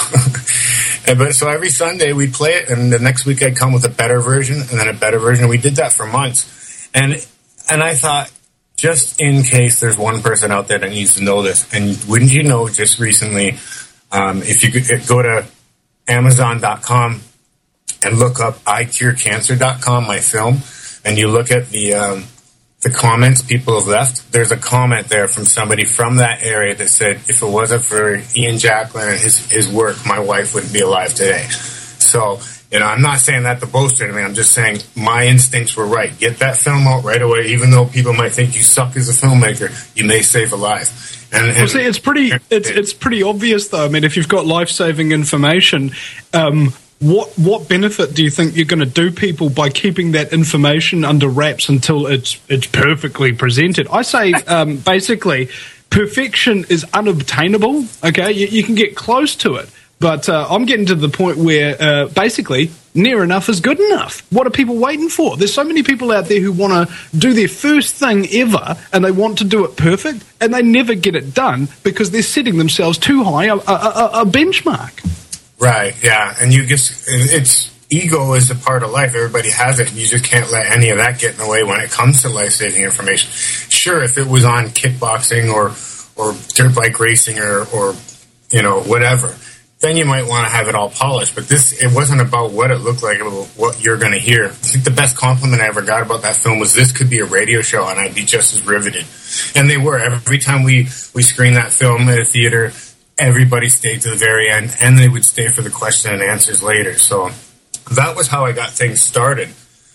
C: and, but so every Sunday we'd play it, and the next week I'd come with a better version, and then a better version. And we did that for months. And and I thought, just in case there's one person out there that needs to know this, and wouldn't you know, just recently, um, if you could go to Amazon dot com and look up I cure cancer dot com, my film, and you look at the um, the comments people have left, there's a comment there from somebody from that area that said, if it wasn't for Ian Jacklin and his, his work, my wife wouldn't be alive today. So, you know, I'm not saying that to boast or anything. I'm just saying my instincts were right. Get that film out right away. Even though people might think you suck as a filmmaker, you may save a life. And, and
B: well, see, it's pretty, it's it's pretty obvious, though. I mean, if you've got life-saving information, um, what what benefit do you think you're going to do people by keeping that information under wraps until it's it's perfectly presented? I say, um, basically, perfection is unobtainable. Okay, you, you can get close to it. But uh, I'm getting to the point where, uh, basically, near enough is good enough. What are people waiting for? There's so many people out there who want to do their first thing ever, and they want to do it perfect, and they never get it done because they're setting themselves too high a, a, a, a benchmark.
C: Right, yeah. And you just, it's, ego is a part of life. Everybody has it, and you just can't let any of that get in the way when it comes to life-saving information. Sure, if it was on kickboxing or, or dirt bike racing or, or, you know, whatever, then you might want to have it all polished. But this, it wasn't about what it looked like, about what you're going to hear. I think the best compliment I ever got about that film was, this could be a radio show and I'd be just as riveted. And they were. Every time we, we screened that film at a theater, everybody stayed to the very end, and they would stay for the question and answers later. So that was how I got things started.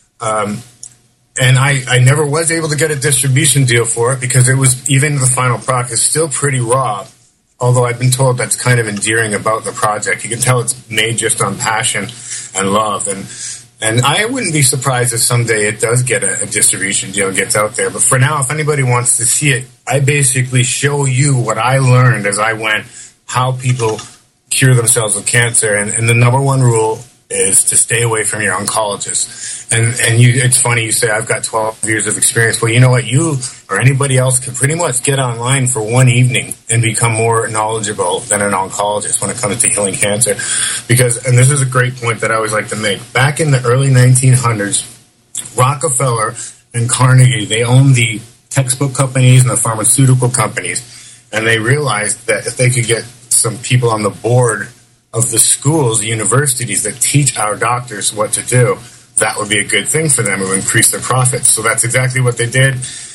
C: Um, and I, I never was able to get a distribution deal for it because it was, even the final product is still pretty raw. Although I've been told that's kind of endearing about the project. You can tell it's made just on passion and love. And and I wouldn't be surprised if someday it does get a, a distribution deal and gets out there. But for now, if anybody wants to see it, I basically show you what I learned as I went, how people cure themselves of cancer. And, and the number one rule is to stay away from your oncologist. And and you, it's funny you say I've got twelve years of experience. Well, you know what? You or anybody else can pretty much get online for one evening and become more knowledgeable than an oncologist when it comes to healing cancer. Because, and this is a great point that I always like to make, back in the early nineteen hundreds, Rockefeller and Carnegie, they owned the textbook companies and the pharmaceutical companies. And they realized that if they could get some people on the board of the schools, the universities that teach our doctors what to do, that would be a good thing for them. It would increase their profits. So that's exactly what they did.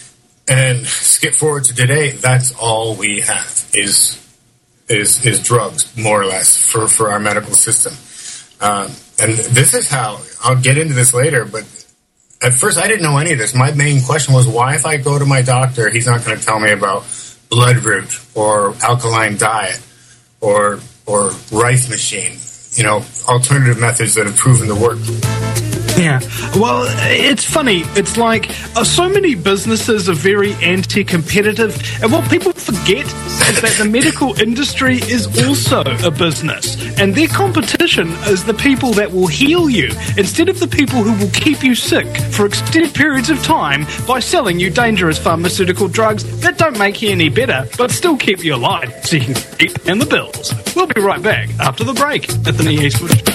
C: And skip forward to today, that's all we have is is is drugs, more or less, for, for our medical system. Um, and this is how, I'll get into this later, but at first I didn't know any of this. My main question was, why if I go to my doctor, he's not going to tell me about Bloodroot or alkaline diet or or Rife machine, you know, alternative methods that have proven to work.
B: Yeah, well, it's funny. It's like uh, so many businesses are very anti-competitive, and what people forget is that the medical industry is also a business, and their competition is the people that will heal you instead of the people who will keep you sick for extended periods of time by selling you dangerous pharmaceutical drugs that don't make you any better but still keep you alive so you can keep paying the bills. We'll be right back after the break at the Knee Eastwood Show.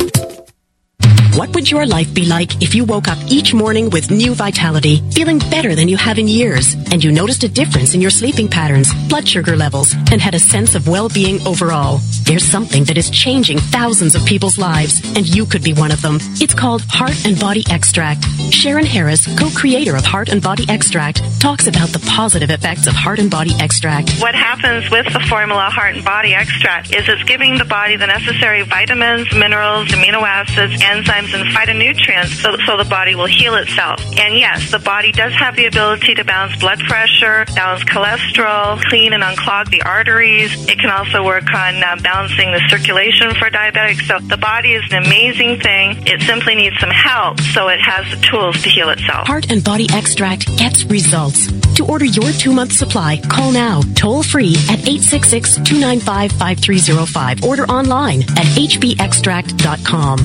K: What would your life be like if you woke up each morning with new vitality, feeling better than you have in years, and you noticed a difference in your sleeping patterns, blood sugar levels, and had a sense of well-being overall? There's something that is changing thousands of people's lives, and you could be one of them. It's called Heart and Body Extract. Sharon Harris, co-creator of Heart and Body Extract, talks about the positive effects of Heart and Body Extract.
L: What happens with the formula Heart and Body Extract is it's giving the body the necessary vitamins, minerals, amino acids, enzymes, enzymes and phytonutrients so, so the body will heal itself. And yes, the body does have the ability to balance blood pressure, balance cholesterol, clean and unclog the arteries. It can also work on uh, balancing the circulation for diabetics. So the body is an amazing thing. It simply needs some help, so it has the tools to heal itself.
K: Heart and Body Extract gets results. To order your two-month supply, call now, toll-free at eight six six, two nine five, five three zero five. Order online at h b extract dot com.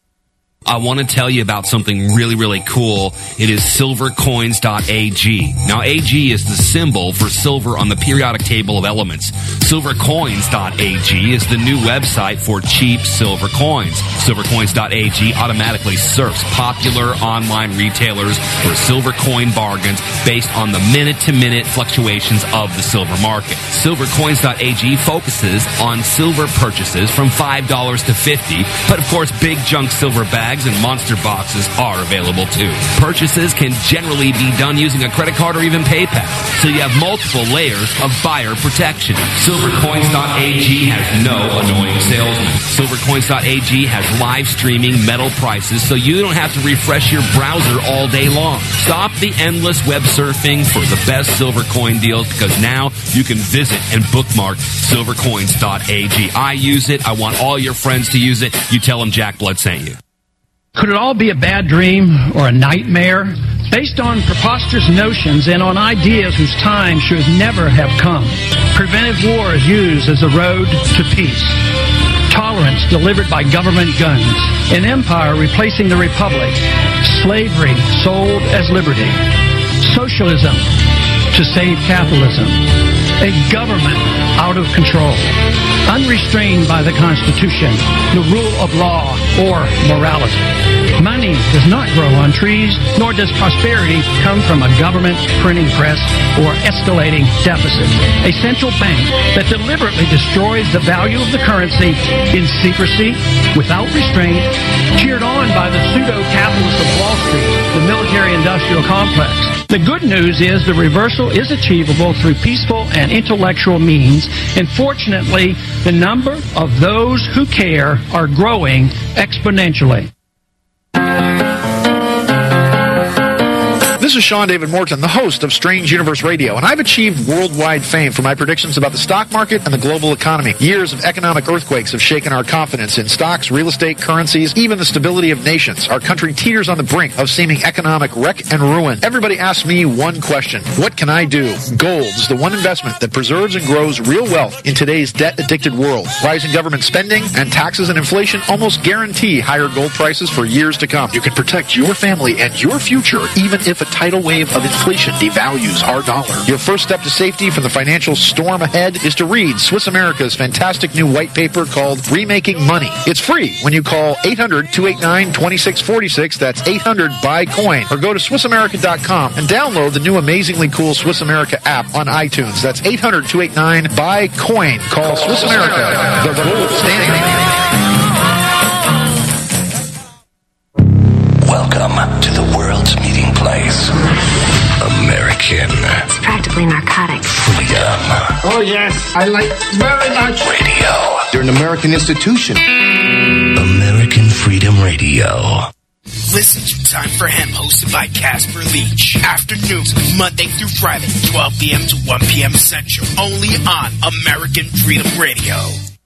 M: I want to tell you about something really, really cool. It is silver coins dot a g. Now, A G is the symbol for silver on the periodic table of elements. silver coins dot a g is the new website for cheap silver coins. silver coins dot a g automatically surfs popular online retailers for silver coin bargains based on the minute-to-minute fluctuations of the silver market. silver coins dot a g focuses on silver purchases from five dollars to fifty dollars, but of course, big junk silver bags and monster boxes are available too. Purchases can generally be done using a credit card or even PayPal, so you have multiple layers of buyer protection. silver coins dot a g has no annoying salesmen. silver coins dot a g has live streaming metal prices, so you don't have to refresh your browser all day long. Stop the endless web surfing for the best silver coin deals, because now you can visit and bookmark silver coins dot a g. I use it. I want all your friends to use it. You tell them Jack Blood sent you.
N: Could it all be a bad dream or a nightmare? Based on preposterous notions and on ideas whose time should never have come. Preventive war is used as a road to peace. Tolerance delivered by government guns. An empire replacing the republic. Slavery sold as liberty. Socialism to save capitalism. A government out of control, unrestrained by the Constitution, the rule of law, or morality. Money does not grow on trees, nor does prosperity come from a government printing press or escalating deficit. A central bank that deliberately destroys the value of the currency in secrecy, without restraint, cheered on by the pseudo-capitalists of Wall Street, the military-industrial complex. The good news is the reversal is achievable through peaceful and intellectual means, and fortunately, the number of those who care are growing exponentially.
O: This is Sean David Morton, the host of Strange Universe Radio, and I've achieved worldwide fame for my predictions about the stock market and the global economy. Years of economic earthquakes have shaken our confidence in stocks, real estate, currencies, even the stability of nations. Our country teeters on the brink of seeming economic wreck and ruin. Everybody asks me one question: what can I do? Gold is the one investment that preserves and grows real wealth in today's debt-addicted world. Rising government spending and taxes and inflation almost guarantee higher gold prices for years to come. You can protect your family and your future even if a tidal wave of inflation devalues our dollar. Your first step to safety from the financial storm ahead is to read Swiss America's fantastic new white paper called Remaking Money. It's free when you call eight hundred, two eight nine, two six four six. That's eight hundred, buy coin. Or go to Swiss America dot com and download the new amazingly cool Swiss America app on iTunes. That's eight hundred, two eight nine, buy coin. Call Swiss America, the gold standard.
H: Welcome to the world's meeting place. American.
P: It's practically narcotic.
H: Freedom.
Q: Oh, yes. I like very much.
H: Radio.
Q: You're an American institution.
H: American Freedom Radio.
R: Listen to Time for Him, hosted by Casper Leach. Afternoons, Monday through Friday, twelve p.m. to one p.m. Central. Only on American Freedom Radio.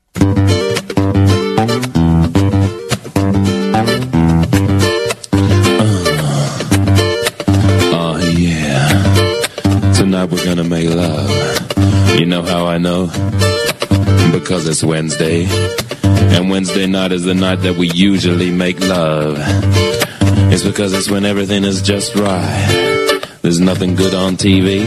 S: Tonight we're gonna make love. You know how I know? Because it's Wednesday. And Wednesday night is the night that we usually make love. It's because it's when everything is just right. There's nothing good on T V.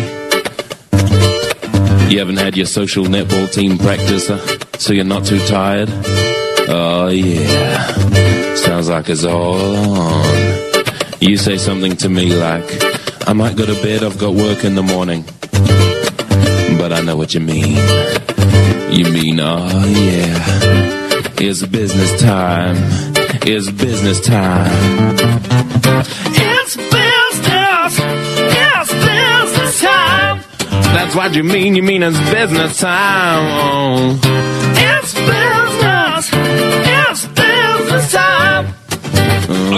S: You haven't had your social netball team practice, uh, so you're not too tired? Oh yeah. Sounds like it's all on. You say something to me like, I might go to bed, I've got work in the morning. But I know what you mean. You mean, oh yeah, it's business time. It's business time.
A: It's business. It's business time.
S: That's what you mean. You mean it's business time.
A: It's business. It's business time.
S: Uh,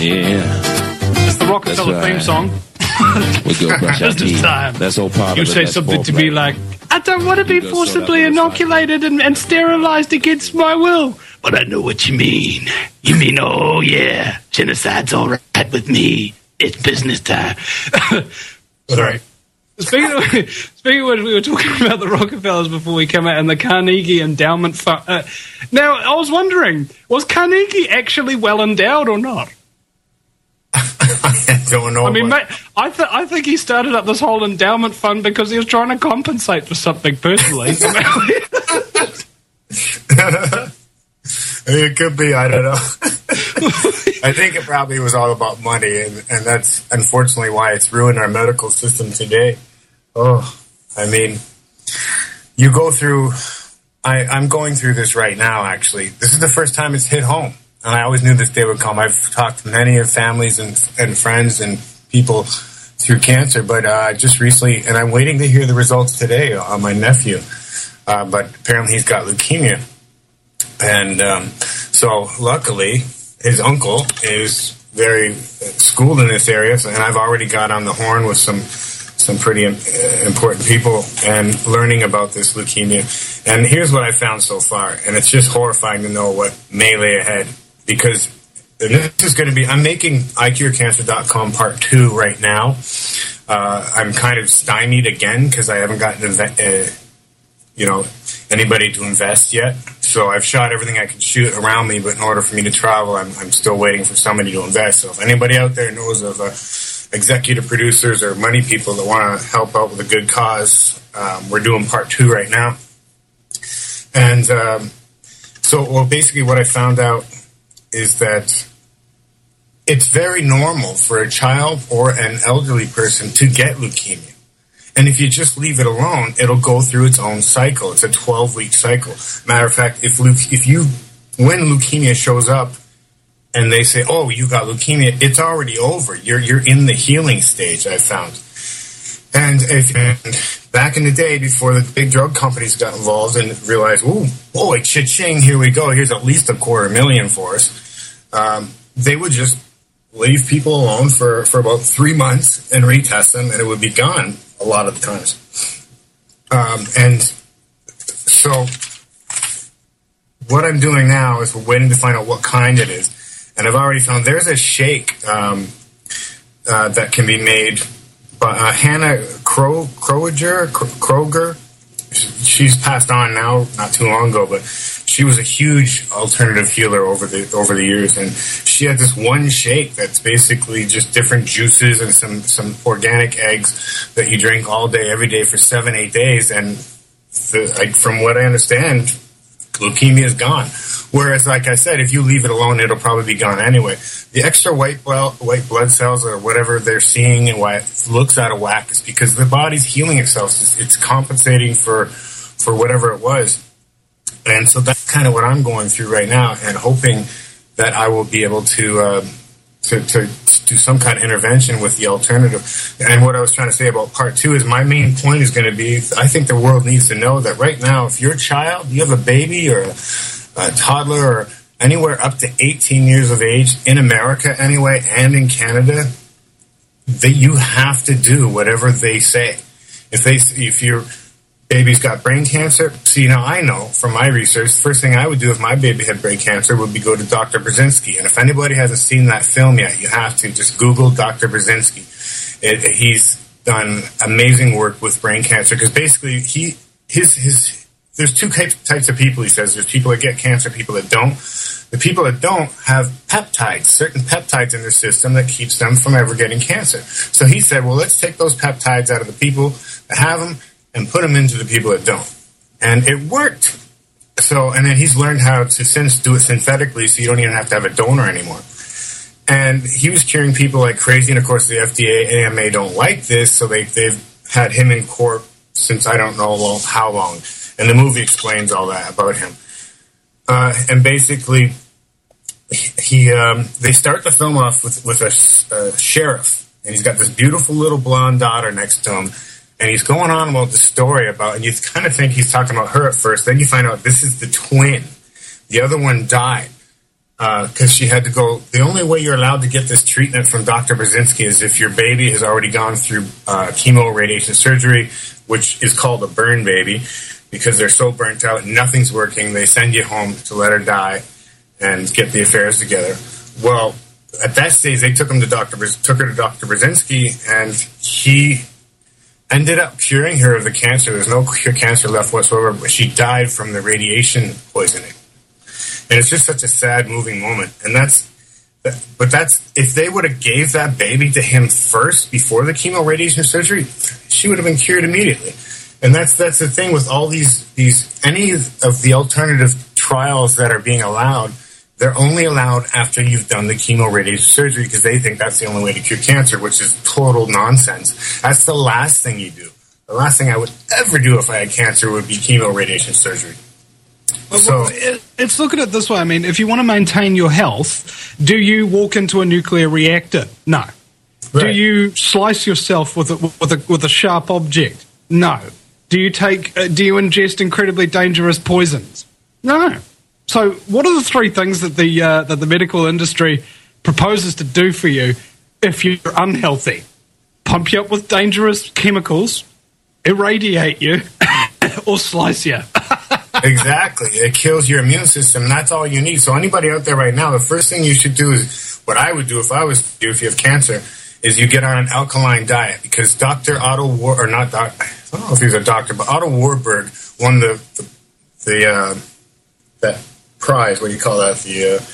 S: Yeah.
B: It's the Rockefeller
S: That's right.
B: theme song.
S: We go brush our
B: Just this
S: teeth.
B: time.
S: That's all part
B: You
S: of it.
B: say
S: That's
B: something to
S: foreplay.
B: me like, I don't want to be
S: You go sort
B: forcibly
S: out the
B: inoculated and, and sterilized against my will. But I know what you mean. You mean, oh yeah, genocide's all right with me. It's business time. Sorry. Speaking of, speaking of which, we were talking about the Rockefellers before we came out and the Carnegie Endowment Fund. Uh, now, I was wondering, was Carnegie actually well endowed or not?
C: I don't know.
B: I mean,
C: but-
B: mate, I, th- I think he started up this whole endowment fund because he was trying to compensate for something personally.
C: It could be, I don't know. I think it probably was all about money, and, and that's unfortunately why it's ruined our medical system today. Oh, I mean, you go through, I, I'm going through this right now, actually. This is the first time it's hit home, and I always knew this day would come. I've talked to many of families and, and friends and people through cancer, but uh, just recently, and I'm waiting to hear the results today on my nephew, uh, but apparently he's got leukemia. And um, so, luckily, his uncle is very schooled in this area, and I've already got on the horn with some some pretty uh, important people and learning about this leukemia. And here's what I found so far, and it's just horrifying to know what may lay ahead, because this is going to be, I'm making I Cure Cancer dot com part two right now. Uh, I'm kind of stymied again because I haven't gotten uh, you know, anybody to invest yet. So I've shot everything I can shoot around me, but in order for me to travel, I'm, I'm still waiting for somebody to invest. So if anybody out there knows of uh, executive producers or money people that want to help out with a good cause, um, we're doing part two right now. And um, so, well, basically what I found out is that it's very normal for a child or an elderly person to get leukemia. And if you just leave it alone, it'll go through its own cycle. It's a twelve-week cycle. Matter of fact, if leuke- if you, when leukemia shows up and they say, oh, you got leukemia, it's already over. You're you're in the healing stage, I found. And, if, and back in the day, before the big drug companies got involved and realized, ooh, boy, cha-ching, here we go. Here's at least a quarter million for us. Um, they would just leave people alone for, for about three months and retest them, and it would be gone a lot of the times. Um, and so what I'm doing now is we're waiting to find out what kind it is. And I've already found there's a shake um, uh, that can be made by uh, Hannah Cro- Kroger, Kroger. She's passed on now, not too long ago, but she was a huge alternative healer over the over the years, and she had this one shake that's basically just different juices and some some organic eggs that you drink all day, every day for seven, eight days, and the, like, from what I understand, leukemia is gone. Whereas, like I said, if you leave it alone, it'll probably be gone anyway. The extra white blood, white blood cells or whatever they're seeing and why it looks out of whack is because the body's healing itself. It's, it's compensating for for whatever it was. And so that's kind of what I'm going through right now, and hoping that I will be able to, uh, to to do some kind of intervention with the alternative. And what I was trying to say about part two is my main point is going to be, I think the world needs to know that right now, if you're a child, you have a baby or a, a toddler or anywhere up to eighteen years of age, in America anyway, and in Canada, that you have to do whatever they say. If they, if you're baby's got brain cancer. See, now I know from my research, the first thing I would do if my baby had brain cancer would be go to Doctor Brzezinski. And if anybody hasn't seen that film yet, you have to just Google Doctor Brzezinski. It, he's done amazing work with brain cancer because basically he, his, his, there's two types of people, he says. There's people that get cancer, people that don't. The people that don't have peptides, certain peptides in their system that keeps them from ever getting cancer. So he said, well, let's take those peptides out of the people that have them and put them into the people that don't. And it worked. So, and then he's learned how to since do it synthetically so you don't even have to have a donor anymore. And he was curing people like crazy, and of course the F D A, A M A don't like this, so they, they've had him in court since I don't know well, how long. And the movie explains all that about him. Uh, and basically, he um, they start the film off with, with a, a sheriff, and he's got this beautiful little blonde daughter next to him. And he's going on about the story about, and you kind of think he's talking about her at first. Then you find out this is the twin. The other one died. because uh, she had to go. The only way you're allowed to get this treatment from Doctor Brzezinski is if your baby has already gone through uh, chemo radiation surgery, which is called a burn baby, because they're so burnt out, nothing's working. They send you home to let her die and get the affairs together. Well, at that stage, they took him to Doctor took her to Doctor Brzezinski, and he ended up curing her of the cancer. There's no cancer left whatsoever, but she died from the radiation poisoning. And it's just such a sad, moving moment. And that's, but that's, if they would have gave that baby to him first before the chemo radiation surgery, she would have been cured immediately. And that's, that's the thing with all these, these, any of the alternative trials that are being allowed, they're only allowed after you've done the chemo radiation surgery because they think that's the only way to cure cancer, which is total nonsense. That's the last thing you do. The last thing I would ever do if I had cancer would be chemo radiation surgery.
B: So it's look at it this way. I mean, if you want to maintain your health, do you walk into a nuclear reactor? No. Right. Do you slice yourself with a, with a with a sharp object? No. Do you take? Uh, do you ingest incredibly dangerous poisons? No. So, what are the three things that the uh, that the medical industry proposes to do for you if you're unhealthy? Pump you up with dangerous chemicals, irradiate you, or slice you.
C: Exactly. It kills your immune system, and that's all you need. So anybody out there right now, the first thing you should do is, what I would do if I was you, if you have cancer, is you get on an alkaline diet, because Doctor Otto War, or not Doc, I don't know if he's a doctor, but Otto Warburg won the, the, the uh, that prize, what do you call that, the, uh,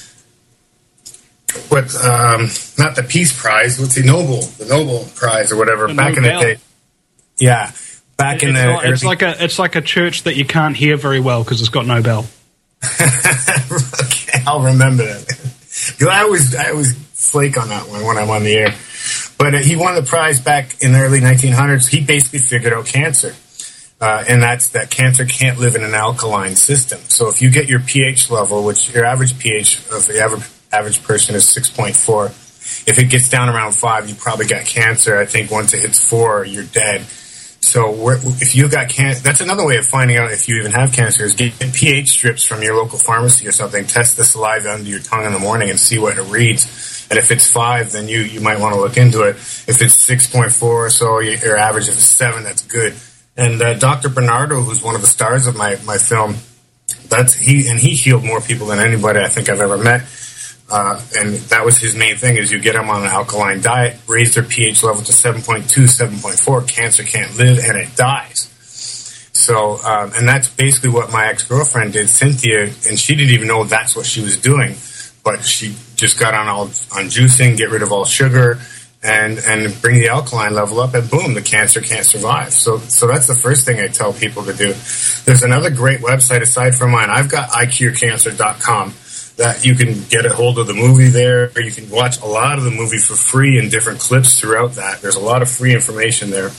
C: what, um, not the Peace Prize, what's the Nobel, the Nobel Prize or whatever,
B: the
C: back
B: Nobel.
C: in the day. Yeah. Back in
B: it's,
C: the
B: like, it's like a it's like a church that you can't hear very well because it's got no bell.
C: Okay, I'll remember that. Because I always I always flake on that one when I'm on the air. But uh, he won the prize back in the early nineteen hundreds. He basically figured out cancer, uh, and that's that cancer can't live in an alkaline system. So if you get your pH level, which your average pH of the average average person is six point four, if it gets down around five, you probably got cancer. I think once it hits four, you're dead. So we're, if you got cancer, that's another way of finding out if you even have cancer, is get pH strips from your local pharmacy or something, test the saliva under your tongue in the morning and see what it reads. And if it's five, then you, you might want to look into it. If it's six point four or so, your average, if it's seven, that's good. And uh, Doctor Bernardo, who's one of the stars of my, my film, that's he and he healed more people than anybody I think I've ever met. Uh, and that was his main thing, is you get them on an alkaline diet, raise their pH level to seven point two, seven point four, cancer can't live, and it dies. So, um, and that's basically what my ex-girlfriend did, Cynthia, and she didn't even know that's what she was doing, but she just got on all on juicing, get rid of all sugar, and and bring the alkaline level up, and boom, the cancer can't survive. So, so that's the first thing I tell people to do. There's another great website aside from mine. I've got I cure cancer dot com. That you can get a hold of the movie there. You can watch a lot of the movie for free in different clips throughout that. There's a lot of free information there.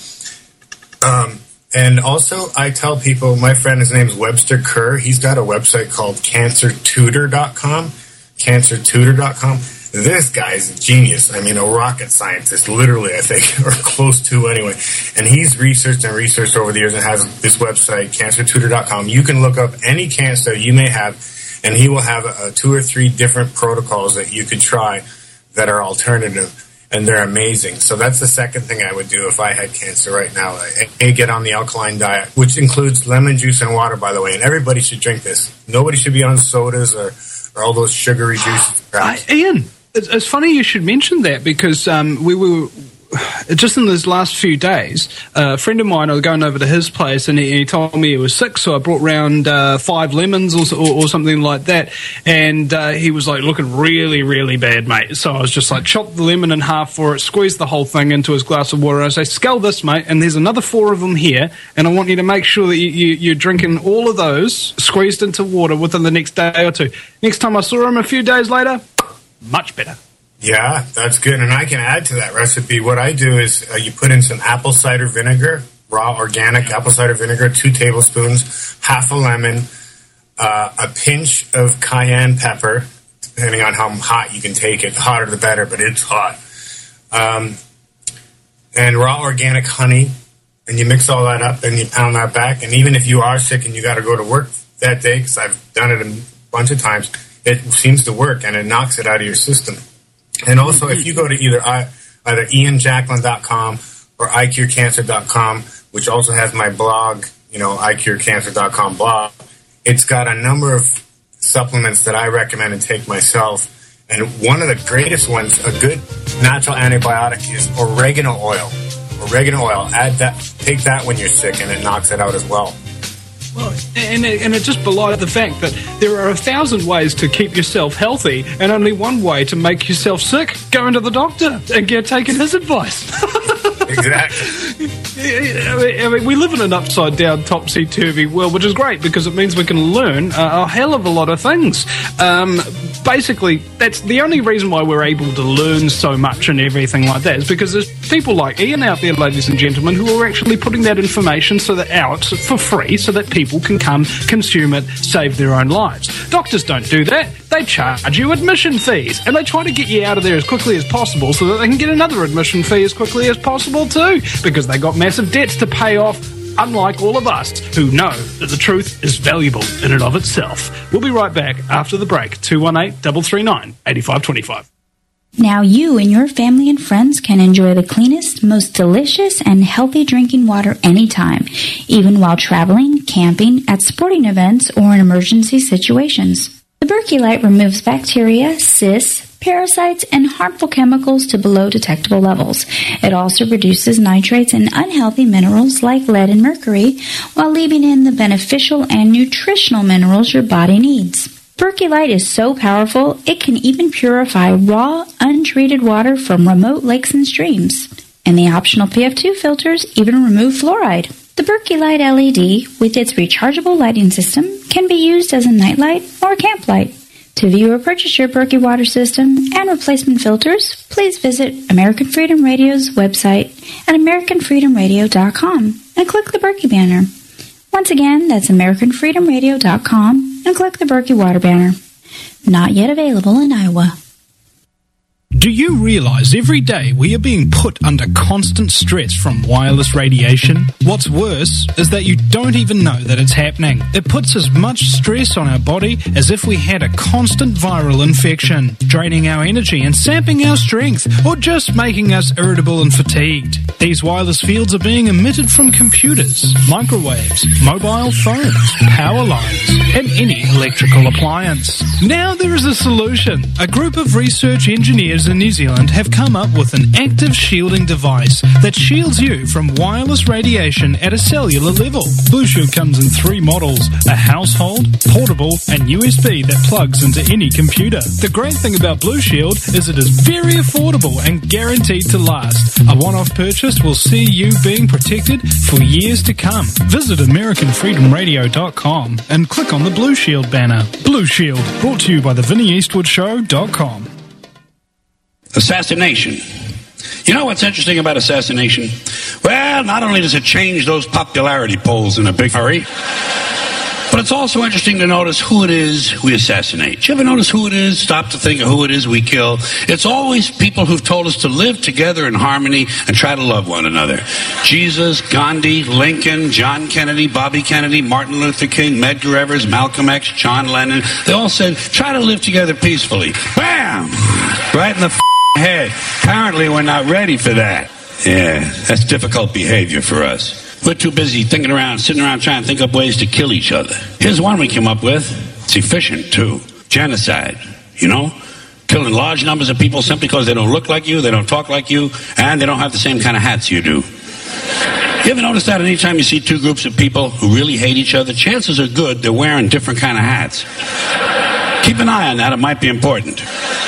C: Um, and also, I tell people, my friend, his name is Webster Kerr. He's got a website called cancer tutor dot com. cancer tutor dot com. This guy's a genius. I mean, a rocket scientist, literally, I think, or close to anyway. And he's researched and researched over the years and has this website, cancer tutor dot com. You can look up any cancer you may have, and he will have a, a two or three different protocols that you could try that are alternative, and they're amazing. So that's the second thing I would do if I had cancer right now. A, get on the alkaline diet, which includes lemon juice and water, by the way, and everybody should drink this. Nobody should be on sodas or, or all those sugary juices.
B: Uh, Ian, it's, it's funny you should mention that, because um, we were... just in these last few days, uh, a friend of mine, I was going over to his place, and he, he told me he was sick, so I brought round uh, five lemons or, or, or something like that, and uh, he was like looking really, really bad, mate. So I was just like, chop the lemon in half for it, squeeze the whole thing into his glass of water. I say, scale this, mate, and there's another four of them here, and I want you to make sure that you, you, you're drinking all of those squeezed into water within the next day or two. Next time I saw him a few days later, much better.
C: Yeah, that's good. And I can add to that recipe. What I do is uh, you put in some apple cider vinegar, raw organic apple cider vinegar, two tablespoons, half a lemon, uh, a pinch of cayenne pepper, depending on how hot you can take it. The hotter the better, but it's hot. Um, and raw organic honey. And you mix all that up and you pound that back. And even if you are sick and you got to go to work that day, because I've done it a bunch of times, it seems to work, and it knocks it out of your system. And also, if you go to either I, either ian jacklin dot com or i cure cancer dot com, which also has my blog, you know, i cure cancer dot com blog, it's got a number of supplements that I recommend and take myself. And one of the greatest ones, a good natural antibiotic, is oregano oil. Oregano oil. Add that. Take that when you're sick, and it knocks it out as well.
B: Well, and it, and it just belied the fact that there are a thousand ways to keep yourself healthy, and only one way to make yourself sick: going to the doctor and get taking his advice.
C: Exactly.
B: I mean, I mean, we live in an upside-down, topsy-turvy world, which is great because it means we can learn a, a hell of a lot of things. Um, basically, that's the only reason why we're able to learn so much and everything like that is because there's people like Ian out there, ladies and gentlemen, who are actually putting that information so that out for free so that people can come, consume it, save their own lives. Doctors don't do that. They charge you admission fees, and they try to get you out of there as quickly as possible so that they can get another admission fee as quickly as possible too, because they got massive debts to pay off, unlike all of us who know that the truth is valuable in and of itself. We'll be right back after the break. two one eight, three three nine, eight five two five.
T: Now you and your family and friends can enjoy the cleanest, most delicious, and healthy drinking water anytime, even while traveling, camping, at sporting events, or in emergency situations. The Berkey Light removes bacteria, cysts, parasites, and harmful chemicals to below detectable levels. It also reduces nitrates and unhealthy minerals like lead and mercury, while leaving in the beneficial and nutritional minerals your body needs. Berkey Light is so powerful, it can even purify raw, untreated water from remote lakes and streams. And the optional P F two filters even remove fluoride. The Berkey Light L E D, with its rechargeable lighting system, can be used as a nightlight or camp light. To view or purchase your Berkey water system and replacement filters, please visit American Freedom Radio's website at american freedom radio dot com and click the Berkey banner. Once again, that's american freedom radio dot com and click the Berkey water banner. Not yet available in Iowa.
B: Do you realize every day we are being put under constant stress from wireless radiation? What's worse is that you don't even know that it's happening. It puts as much stress on our body as if we had a constant viral infection, draining our energy and sapping our strength, or just making us irritable and fatigued. These wireless fields are being emitted from computers, microwaves, mobile phones, power lines, and any electrical appliance. Now there is a solution. A group of research engineers in New Zealand have come up with an active shielding device that shields you from wireless radiation at a cellular level. Blue Shield comes in three models: a household, portable, and U S B that plugs into any computer. The great thing about Blue Shield is it is very affordable and guaranteed to last. A one-off purchase will see you being protected for years to come. Visit american freedom radio dot com and click on the Blue Shield banner. Blue Shield, brought to you by the Vinnie Eastwood Show dot com.
U: Assassination. You know what's interesting about assassination? Well, not only does it change those popularity polls in a big hurry, but it's also interesting to notice who it is we assassinate. You ever notice who it is? Stop to think of who it is we kill. It's always people who've told us to live together in harmony and try to love one another. Jesus, Gandhi, Lincoln, John Kennedy, Bobby Kennedy, Martin Luther King, Medgar Evers, Malcolm X, John Lennon. They all said, try to live together peacefully. Bam! Right in the f- head. Apparently we're not ready for that. Yeah, that's difficult behavior for us. We're too busy thinking around, sitting around trying to think up ways to kill each other. Here's one we came up with. It's efficient, too. Genocide, you know? Killing large numbers of people simply because they don't look like you, they don't talk like you, and they don't have the same kind of hats you do. You ever notice that anytime you see two groups of people who really hate each other, chances are good they're wearing different kind of hats. Keep an eye on that. It might be important.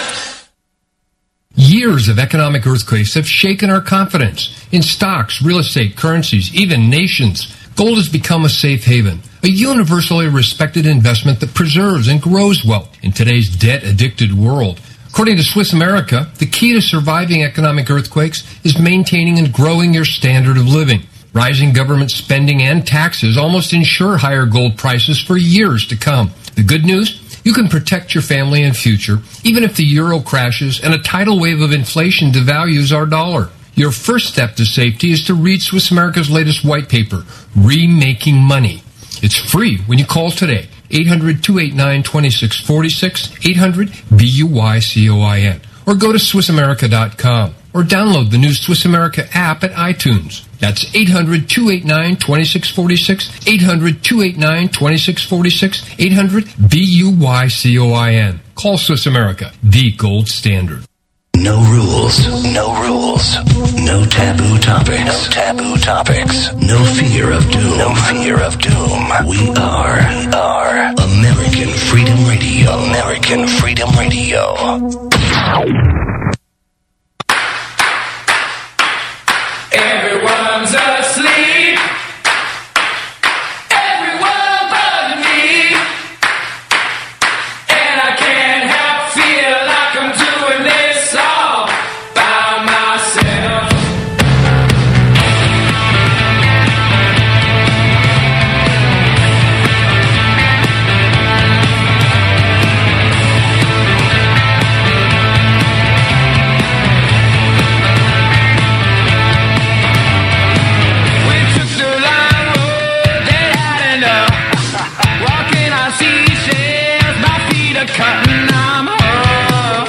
G: Years of economic earthquakes have shaken our confidence in stocks, real estate, currencies, even nations. Gold has become a safe haven, a universally respected investment that preserves and grows wealth in today's debt-addicted world. According to Swiss America, the key to surviving economic earthquakes is maintaining and growing your standard of living. Rising government spending and taxes almost ensure higher gold prices for years to come. The good news? You can protect your family and future, even if the euro crashes and a tidal wave of inflation devalues our dollar. Your first step to safety is to read Swiss America's latest white paper, Remaking Money. It's free when you call today, eight hundred, two eight nine, two six four six, eight hundred, B U Y C O I N. Or go to Swiss America dot com. Or download the new Swiss America app at iTunes. That's eight hundred, two eight nine, two six four six, eight hundred, two eight nine, two six four six, eight hundred, B U Y C O I N. Call Swiss America, the gold standard.
H: No rules, no rules, no taboo topics, no taboo topics, no fear of doom, no fear of doom. We are, we are American Freedom Radio, American Freedom Radio.
A: Everyone's asleep. Everyone but me. And I can't help feel like I'm doing this all by myself. Cutting, I'm home,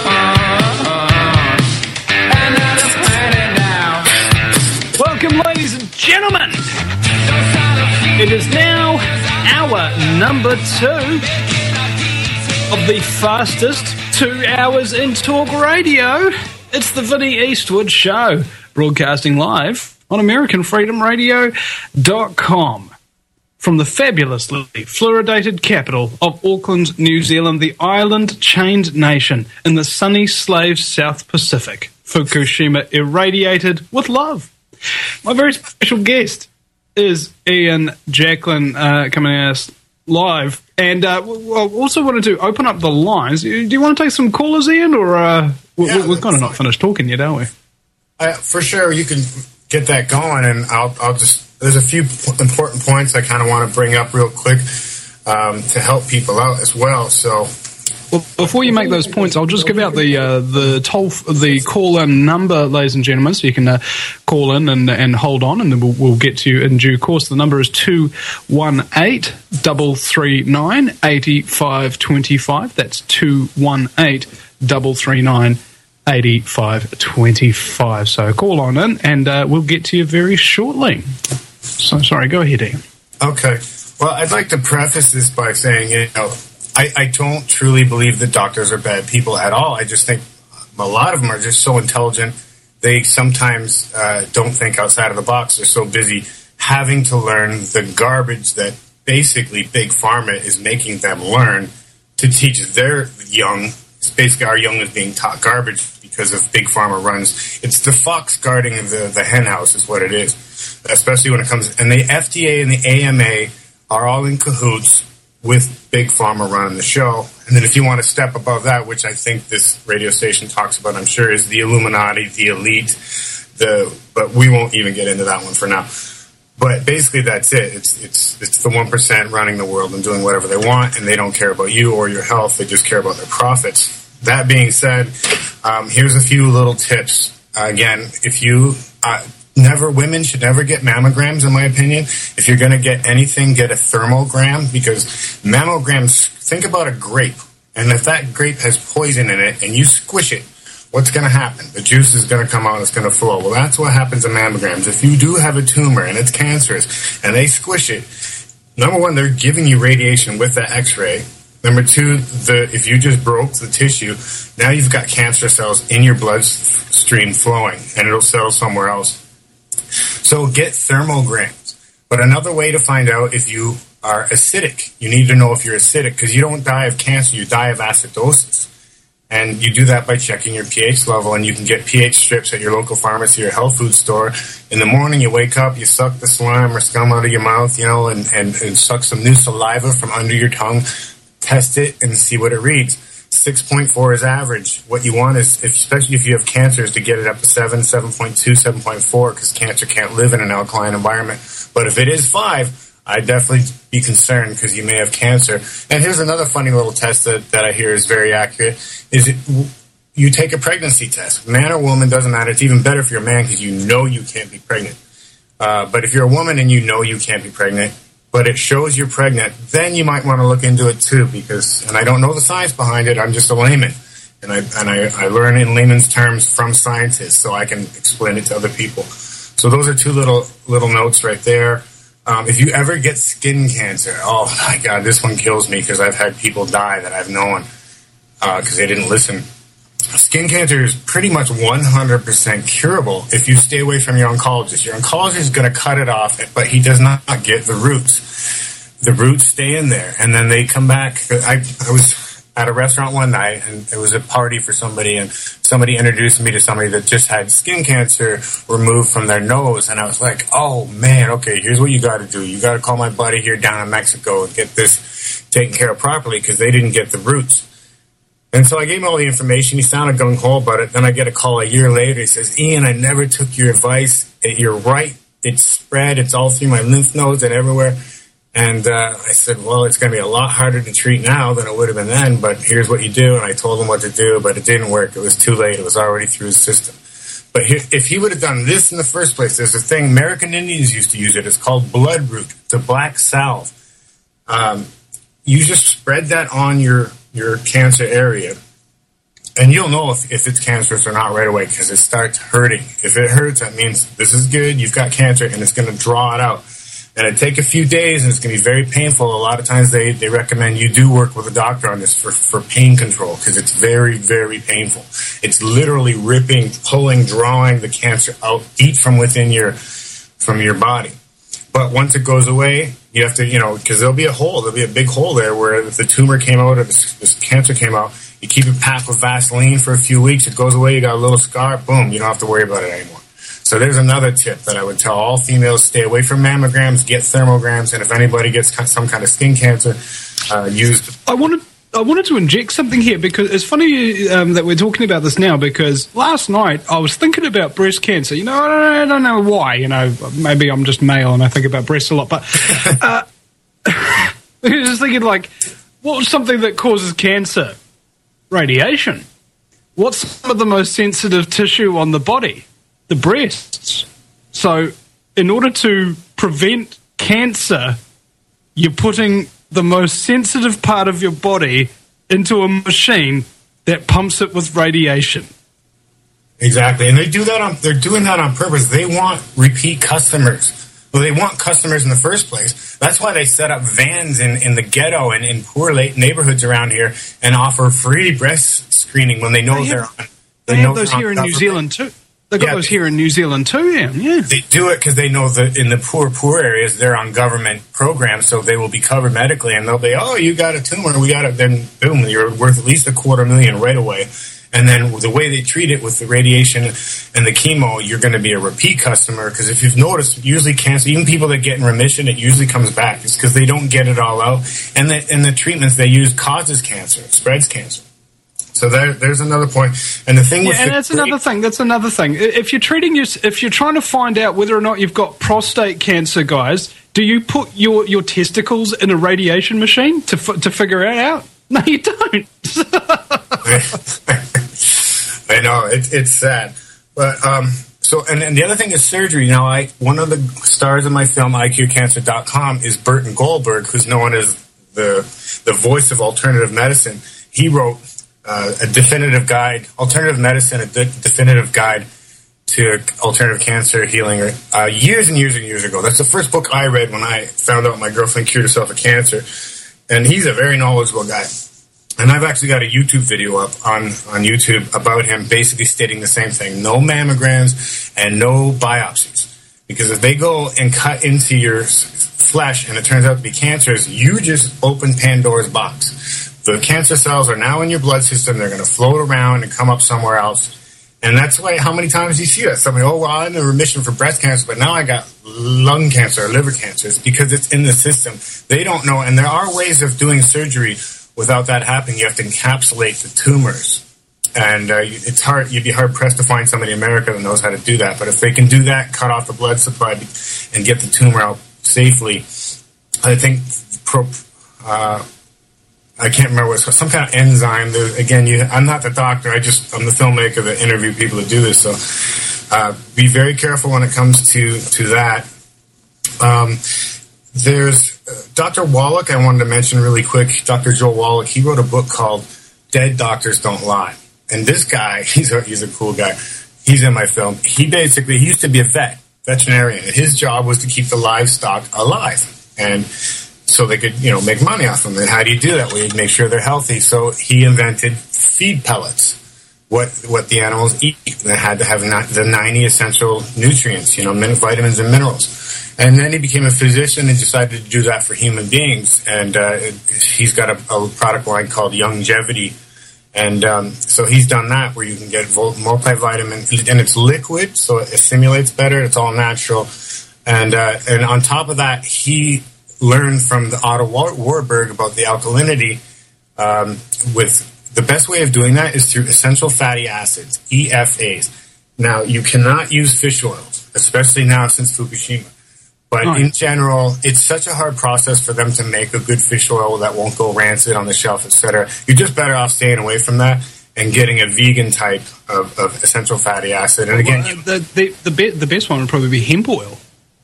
A: and then the planet now.
B: Welcome, ladies and gentlemen. It is now hour number two of the fastest two hours in talk radio. It's the Vinnie Eastwood Show, broadcasting live on American Freedom Radio dot com. From the fabulously fluoridated capital of Auckland, New Zealand, the island-chained nation in the sunny slave South Pacific, Fukushima irradiated with love. My very special guest is Ian Jacklin, uh, coming at us live. And uh, I also wanted to open up the lines. Do you want to take some callers, Ian? Or uh, yeah, we're, we're kind of not finished talking yet, are we?
C: Uh, for sure, you can get that going, and I'll, I'll just... There's a few important points I kind of want to bring up real quick um, to help people out as well. So,
B: well, before you make those points, I'll just give out the uh, the toll the call in number, ladies and gentlemen, so you can uh, call in and and hold on, and then we'll, we'll get to you in due course. The number is two one eight, three three nine, eight five two five. That's two one eight, three three nine, eight five two five. So call on in, and uh, we'll get to you very shortly. So sorry, go ahead, Ian.
C: Okay. Well, I'd like to preface this by saying, you know, I, I don't truly believe that doctors are bad people at all. I just think a lot of them are just so intelligent. They sometimes uh, don't think outside of the box. They're so busy having to learn the garbage that basically Big Pharma is making them learn to teach their young. It's basically our young is being taught garbage because of Big Pharma runs. It's the fox guarding the, the hen house is what it is, especially when it comes. And the F D A and the A M A are all in cahoots with Big Pharma running the show. And then if you want to step above that, which I think this radio station talks about, I'm sure, is the Illuminati, the elite, the but we won't even get into that one for now. But basically that's it. It's it's it's the one percent running the world and doing whatever they want, and they don't care about you or your health. They just care about their profits. That being said, um, here's a few little tips. Uh, again, if you uh, never, women should never get mammograms, in my opinion. If you're going to get anything, get a thermogram, because mammograms, think about a grape. And if that grape has poison in it and you squish it, what's going to happen? The juice is going to come out, it's going to flow. Well, that's what happens in mammograms. If you do have a tumor and it's cancerous and they squish it, number one, they're giving you radiation with the x-ray. Number two, the if you just broke the tissue, now you've got cancer cells in your bloodstream flowing, and it'll settle somewhere else. So get thermograms. But another way to find out if you are acidic, you need to know if you're acidic, because you don't die of cancer, you die of acidosis. And you do that by checking your pH level, and you can get pH strips at your local pharmacy or health food store. In the morning, you wake up, you suck the slime or scum out of your mouth, you know, and, and, and suck some new saliva from under your tongue. Test it and see what it reads. six point four is average. What you want is, if, especially if you have cancer, is to get it up to seven, seven point two, seven point four, because cancer can't live in an alkaline environment. But if it is five, I'd definitely be concerned because you may have cancer. And here's another funny little test that, that I hear is very accurate, is it, you take a pregnancy test. Man or woman, doesn't matter. It's even better if you're a man because you know you can't be pregnant. Uh, but if you're a woman and you know you can't be pregnant, but it shows you're pregnant, then you might want to look into it too, because, and I don't know the science behind it, I'm just a layman. And I and I, I learn in layman's terms from scientists, so I can explain it to other people. So those are two little little notes right there. Um, if you ever get skin cancer, oh my God, this one kills me because I've had people die that I've known because uh, they didn't listen. Skin cancer is pretty much one hundred percent curable if you stay away from your oncologist. Your oncologist is going to cut it off, but he does not get the roots. The roots stay in there, and then they come back. I, I was at a restaurant one night, and it was a party for somebody, and somebody introduced me to somebody that just had skin cancer removed from their nose, and I was like, oh man, okay, here's what you got to do. You got to call my buddy here down in Mexico and get this taken care of properly, because they didn't get the roots. And so I gave him all the information. He sounded gung-ho about it. Then I get a call a year later. He says, Ian, I never took your advice. You're right. It's spread. It's all through my lymph nodes and everywhere. And uh, I said, well, it's going to be a lot harder to treat now than it would have been then, but here's what you do. And I told him what to do, but it didn't work. It was too late. It was already through his system. But here, if he would have done this in the first place, there's a thing, American Indians used to use it. It's called bloodroot. It's a black salve. Um, you just spread that on your, your cancer area, and you'll know if, if it's cancerous or not right away because it starts hurting. If it hurts, that means this is good, you've got cancer, and it's going to draw it out. And it'll take a few days, and it's going to be very painful. A lot of times they, they recommend you do work with a doctor on this for, for pain control because it's very, very painful. It's literally ripping, pulling, drawing the cancer out deep from within your from your body. But once it goes away, you have to, you know, because there'll be a hole. There'll be a big hole there where if the tumor came out or this, this cancer came out, you keep it packed with Vaseline for a few weeks. It goes away. You got a little scar. Boom. You don't have to worry about it anymore. So there's another tip that I would tell all females: stay away from mammograms, get thermograms, and if anybody gets some kind of skin cancer, uh, use.
B: I wanted I wanted to inject something here because it's funny um, that we're talking about this now, because last night I was thinking about breast cancer. You know, I don't, I don't know why. You know, maybe I'm just male and I think about breasts a lot, but uh, I was just thinking, like, what's something that causes cancer? Radiation. What's some of the most sensitive tissue on the body? The breasts. So in order to prevent cancer, you're putting the most sensitive part of your body into a machine that pumps it with radiation.
C: Exactly. And they do that on, they're doing that on purpose. They want repeat customers. Well, they want customers in the first place. That's why they set up vans in, in the ghetto and in poor late neighborhoods around here and offer free breast screening when they know
B: they
C: they're
B: have,
C: on.
B: They, they have those here in New Zealand too. They've got
C: Yeah,
B: those here in New Zealand too, yeah. yeah.
C: They do it because they know that in the poor, poor areas, they're on government programs, so they will be covered medically, and they'll be, oh, you got a tumor, we got it, then boom, you're worth at least a quarter million right away. And then the way they treat it with the radiation and the chemo, you're going to be a repeat customer, because if you've noticed, usually cancer, even people that get in remission, it usually comes back. It's because they don't get it all out, and the, and the treatments they use causes cancer, it spreads cancer. So there, there's another point. And the thing
B: yeah,
C: with
B: and
C: the,
B: that's another thing. That's another thing. If you're treating your, if you're trying to find out whether or not you've got prostate cancer, guys, do you put your, your testicles in a radiation machine to to figure it out? No, you don't.
C: I know it, it's sad, but um, so and, and the other thing is surgery. Now, I one of the stars of my film I Q Cancer dot com is Burton Goldberg, who's known as the the voice of alternative medicine. He wrote Uh, a definitive guide, alternative medicine, a de- definitive guide to alternative cancer healing uh, years and years and years ago. That's the first book I read when I found out my girlfriend cured herself of cancer. And he's a very knowledgeable guy. And I've actually got a YouTube video up on, on YouTube about him basically stating the same thing. No mammograms and no biopsies. Because if they go and cut into your flesh and it turns out to be cancerous, you just open Pandora's box. The cancer cells are now in your blood system. They're going to float around and come up somewhere else. And that's why, how many times do you see that? Somebody, oh, well, I'm in remission for breast cancer, but now I got lung cancer or liver cancer. It's because it's in the system. They don't know. And there are ways of doing surgery without that happening. You have to encapsulate the tumors. And uh, it's hard. You'd be hard-pressed to find somebody in America that knows how to do that. But if they can do that, cut off the blood supply and get the tumor out safely, I think pro, uh, I can't remember what it's some kind of enzyme. There, again, you, I'm not the doctor. I just I'm the filmmaker that interview people that do this. So uh, be very careful when it comes to to that. Um, there's uh, Doctor Wallach, I wanted to mention really quick. Doctor Joel Wallach, he wrote a book called Dead Doctors Don't Lie. And this guy, he's a, he's a cool guy. He's in my film. He basically, he used to be a vet, veterinarian. And his job was to keep the livestock alive. And so they could, you know, make money off them. And how do you do that? Well, you make sure they're healthy. So he invented feed pellets. What what the animals eat. They had to have not, the ninety essential nutrients, you know, min- vitamins and minerals. And then he became a physician and decided to do that for human beings. And uh, he's got a, a product line called Youngevity. And um, so he's done that where you can get multivitamin, and it's liquid, so it assimilates better. It's all natural. And uh, and on top of that, he learned from the Otto Warburg about the alkalinity um, with the best way of doing that is through essential fatty acids, E F As. Now, you cannot use fish oils, especially now since Fukushima. But oh. in general, it's such a hard process for them to make a good fish oil that won't go rancid on the shelf, et cetera. You're just better off staying away from that and getting a vegan type of, of essential fatty acid. And again,
B: well, uh, the, the, the, be- the best one would probably be hemp oil.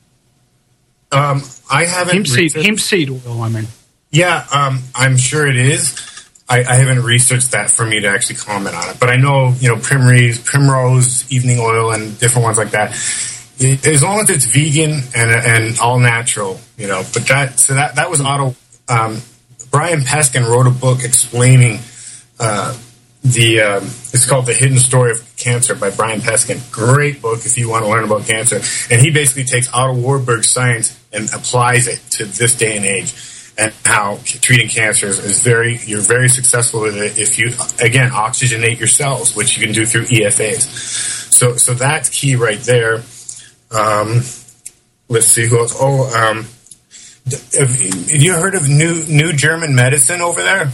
C: Um, I haven't...
B: Hemp seed, hemp seed oil, I mean.
C: Yeah, um, I'm sure it is. I, I haven't researched that for me to actually comment on it, but I know, you know, primrose, primrose evening oil and different ones like that. It, as long as it's vegan and and all natural, you know. But that so that that was Otto. Um, Brian Peskin wrote a book explaining uh, the. Um, it's called The Hidden Story of Cancer by Brian Peskin. Great book if you want to learn about cancer. And he basically takes Otto Warburg's science and applies it to this day and age. And how treating cancer is very, you're very successful with it if you, again, oxygenate your cells, which you can do through E F As. So, so that's key right there. Um, let's see who else. Oh, um, have, have you heard of new new German medicine over there?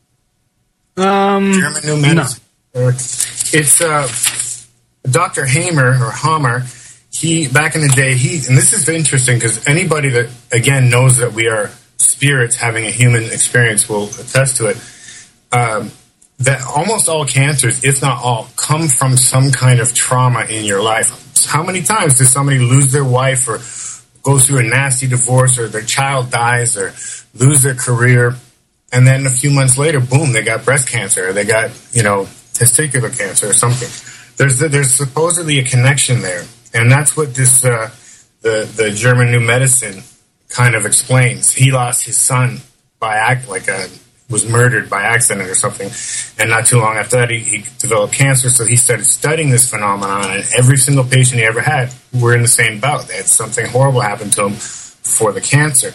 B: Um,
C: German new medicine. No. It's uh, Doctor Hamer or Hammer. He back in the day, he and this is interesting because anybody that again knows that we are spirits having a human experience will attest to it. Um, that almost all cancers, if not all, come from some kind of trauma in your life. How many times does somebody lose their wife or go through a nasty divorce or their child dies or lose their career, and then a few months later, boom, they got breast cancer or they got, you know, testicular cancer or something. There's there's supposedly a connection there, and that's what this uh, the the German New Medicine kind of explains. He lost his son by act like a was murdered by accident or something, and not too long after that he, he developed cancer. So he started studying this phenomenon, and every single patient he ever had were in the same bout. They had something horrible happen to them for the cancer.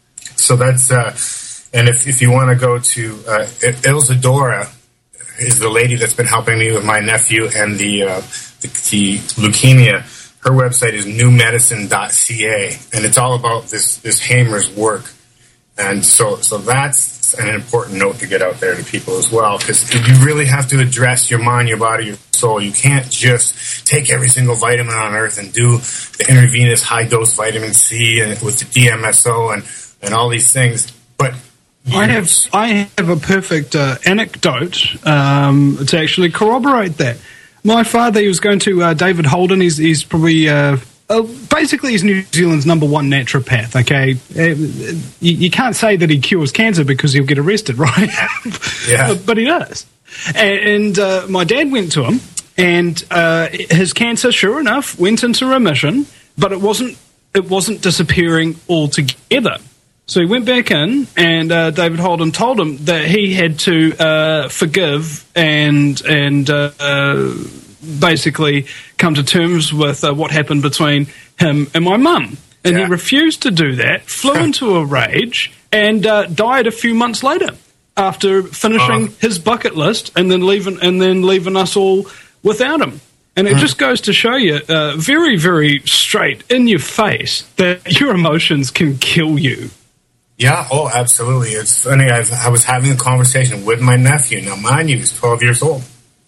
C: So that's uh, and if if you want to go to uh, Ilse Dora is the lady that's been helping me with my nephew and the uh, the, the leukemia. Her website is new medicine dot c a, and it's all about this this Hamer's work. And so so that's an important note to get out there to people as well, because you really have to address your mind, your body, your soul. You can't just take every single vitamin on earth and do the intravenous high-dose vitamin C and with the D M S O and, and all these things. But
B: I have I have a perfect uh, anecdote um, to actually corroborate that. My father, he was going to uh, David Holden. He's, he's probably, uh, uh, basically he's New Zealand's number one naturopath, okay? Uh, you, you can't say that he cures cancer because he'll get arrested, right?
C: Yeah.
B: But he does. And, and uh, my dad went to him, and uh, his cancer, sure enough, went into remission, but it wasn't it wasn't disappearing altogether. So he went back in, and uh, David Holden told him that he had to uh, forgive and and uh, uh, basically come to terms with uh, what happened between him and my mum. And yeah. he refused to do that, flew into a rage, and uh, died a few months later after finishing uh. his bucket list and then leaving and then leaving us all without him. And it mm. just goes to show you, uh, very, very straight in your face, that your emotions can kill you.
C: Yeah, oh, absolutely. It's funny, I've, I was having a conversation with my nephew. Now, mind you, he's twelve years old.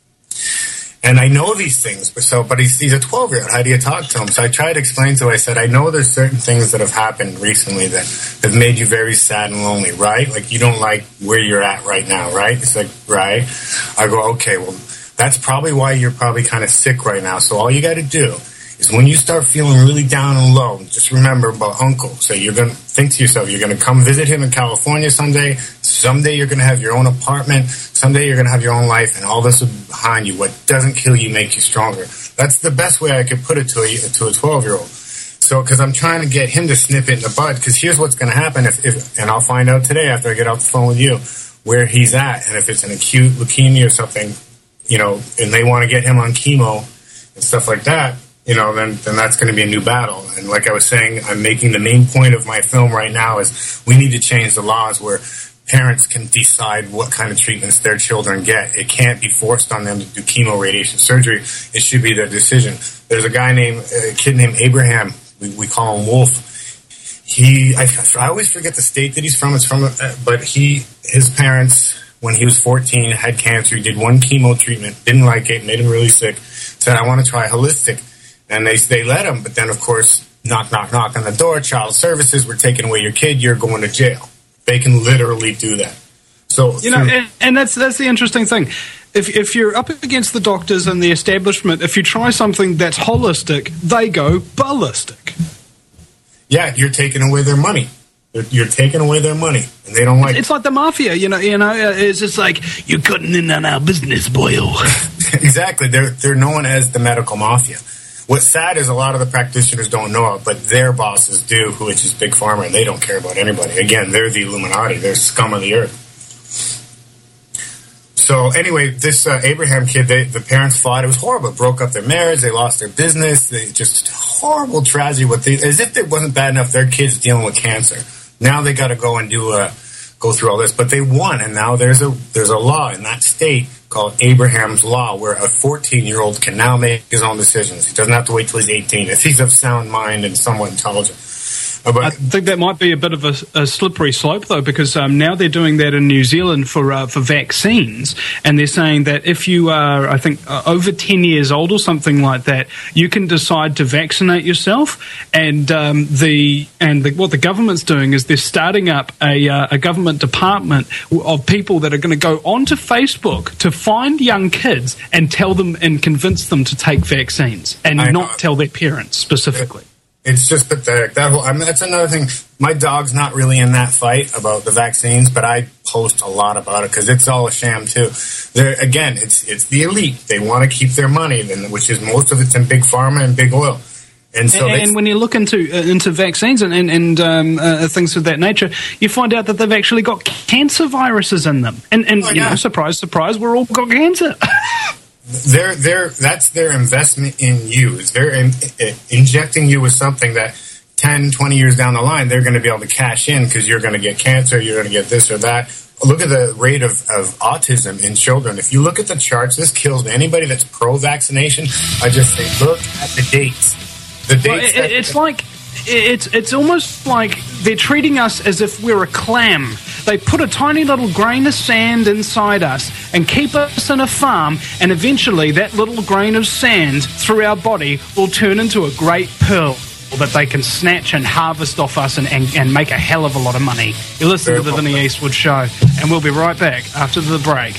C: And I know these things, but so, but he's, he's a twelve-year-old. How do you talk to him? So I tried to explain to him, I said, I know there's certain things that have happened recently that have made you very sad and lonely, right? Like, you don't like where you're at right now, right? It's like, right? I go, okay, well, that's probably why you're probably kind of sick right now. So all you got to do is when you start feeling really down and low, just remember about Uncle. So you're going to think to yourself, you're going to come visit him in California someday. Someday you're going to have your own apartment. Someday you're going to have your own life, and all this is behind you. What doesn't kill you makes you stronger. That's the best way I could put it to a, to a twelve-year-old. So, because I'm trying to get him to snip it in the bud, because here's what's going to happen, if, if, and I'll find out today after I get off the phone with you, where he's at, and if it's an acute leukemia or something, you know, and they want to get him on chemo and stuff like that, you know, then, then that's going to be a new battle. And like I was saying, I'm making the main point of my film right now is we need to change the laws where parents can decide what kind of treatments their children get. It can't be forced on them to do chemo, radiation, surgery. It should be their decision. There's a guy named, a kid named Abraham. We, we call him Wolf. He, I, I always forget the state that he's from. It's from, uh, but he, his parents, when he was fourteen, had cancer. He did one chemo treatment, didn't like it, made him really sick. Said, I want to try holistic. And they, they let him. But then, of course, knock, knock, knock on the door. Child services, we're taking away your kid. You're going to jail. They can literally do that. So,
B: you know, and, and that's, that's the interesting thing. If, if you're up against the doctors and the establishment, if you try something that's holistic, they go ballistic.
C: Yeah, you're taking away their money. You're, you're taking away their money, and they don't like
B: it's, it's like the mafia, you know. You know, it's just like you're cutting in on our business, boyo.
C: Exactly. They're they're known as the medical mafia. What's sad is a lot of the practitioners don't know it, but their bosses do, which is Big Pharma, and they don't care about anybody. Again, they're the Illuminati. They're scum of the earth. So anyway, this uh, Abraham kid, they, the parents fought. It was horrible. It broke up their marriage. They lost their business. They just horrible tragedy. What they, as if it wasn't bad enough, their kid's dealing with cancer. Now they got to go and do a, go through all this. But they won, and now there's a there's a law in that state called Abraham's Law, where a fourteen-year-old can now make his own decisions. He doesn't have to wait till he's eighteen if he's of sound mind and somewhat intelligent. Uh, but
B: I think that might be a bit of a, a slippery slope, though, because um, now they're doing that in New Zealand for uh, for vaccines, and they're saying that if you are, I think, uh, over ten years old or something like that, you can decide to vaccinate yourself. And um, the and the, what the government's doing is they're starting up a uh, a government department of people that are going to go onto Facebook to find young kids and tell them and convince them to take vaccines, and not tell their parents specifically.
C: It's just pathetic. That whole, I mean, that's another thing. My dog's not really in that fight about the vaccines, but I post a lot about it because it's all a sham too. They're, again, it's it's the elite. They want to keep their money, which is most of it's in big pharma and big oil. And so,
B: and,
C: they,
B: and when you look into uh, into vaccines and and, and um, uh, things of that nature, you find out that they've actually got cancer viruses in them. And and oh, you yeah. know, surprise, surprise, we're all got cancer.
C: They're, they're, that's their investment in you. Is they're in, in, injecting you with something that ten, twenty years down the line, they're going to be able to cash in because you're going to get cancer, you're going to get this or that. Look at the rate of, of autism in children. If you look at the charts, this kills me. Anybody that's pro-vaccination, I just say, look at the dates. The dates.
B: Well, it, it's like... It's it's almost like they're treating us as if we're a clam. They put a tiny little grain of sand inside us and keep us in a farm, and eventually that little grain of sand through our body will turn into a great pearl that they can snatch and harvest off us and, and, and make a hell of a lot of money. You listen to the Vinny Eastwood Show, and we'll be right back after the break.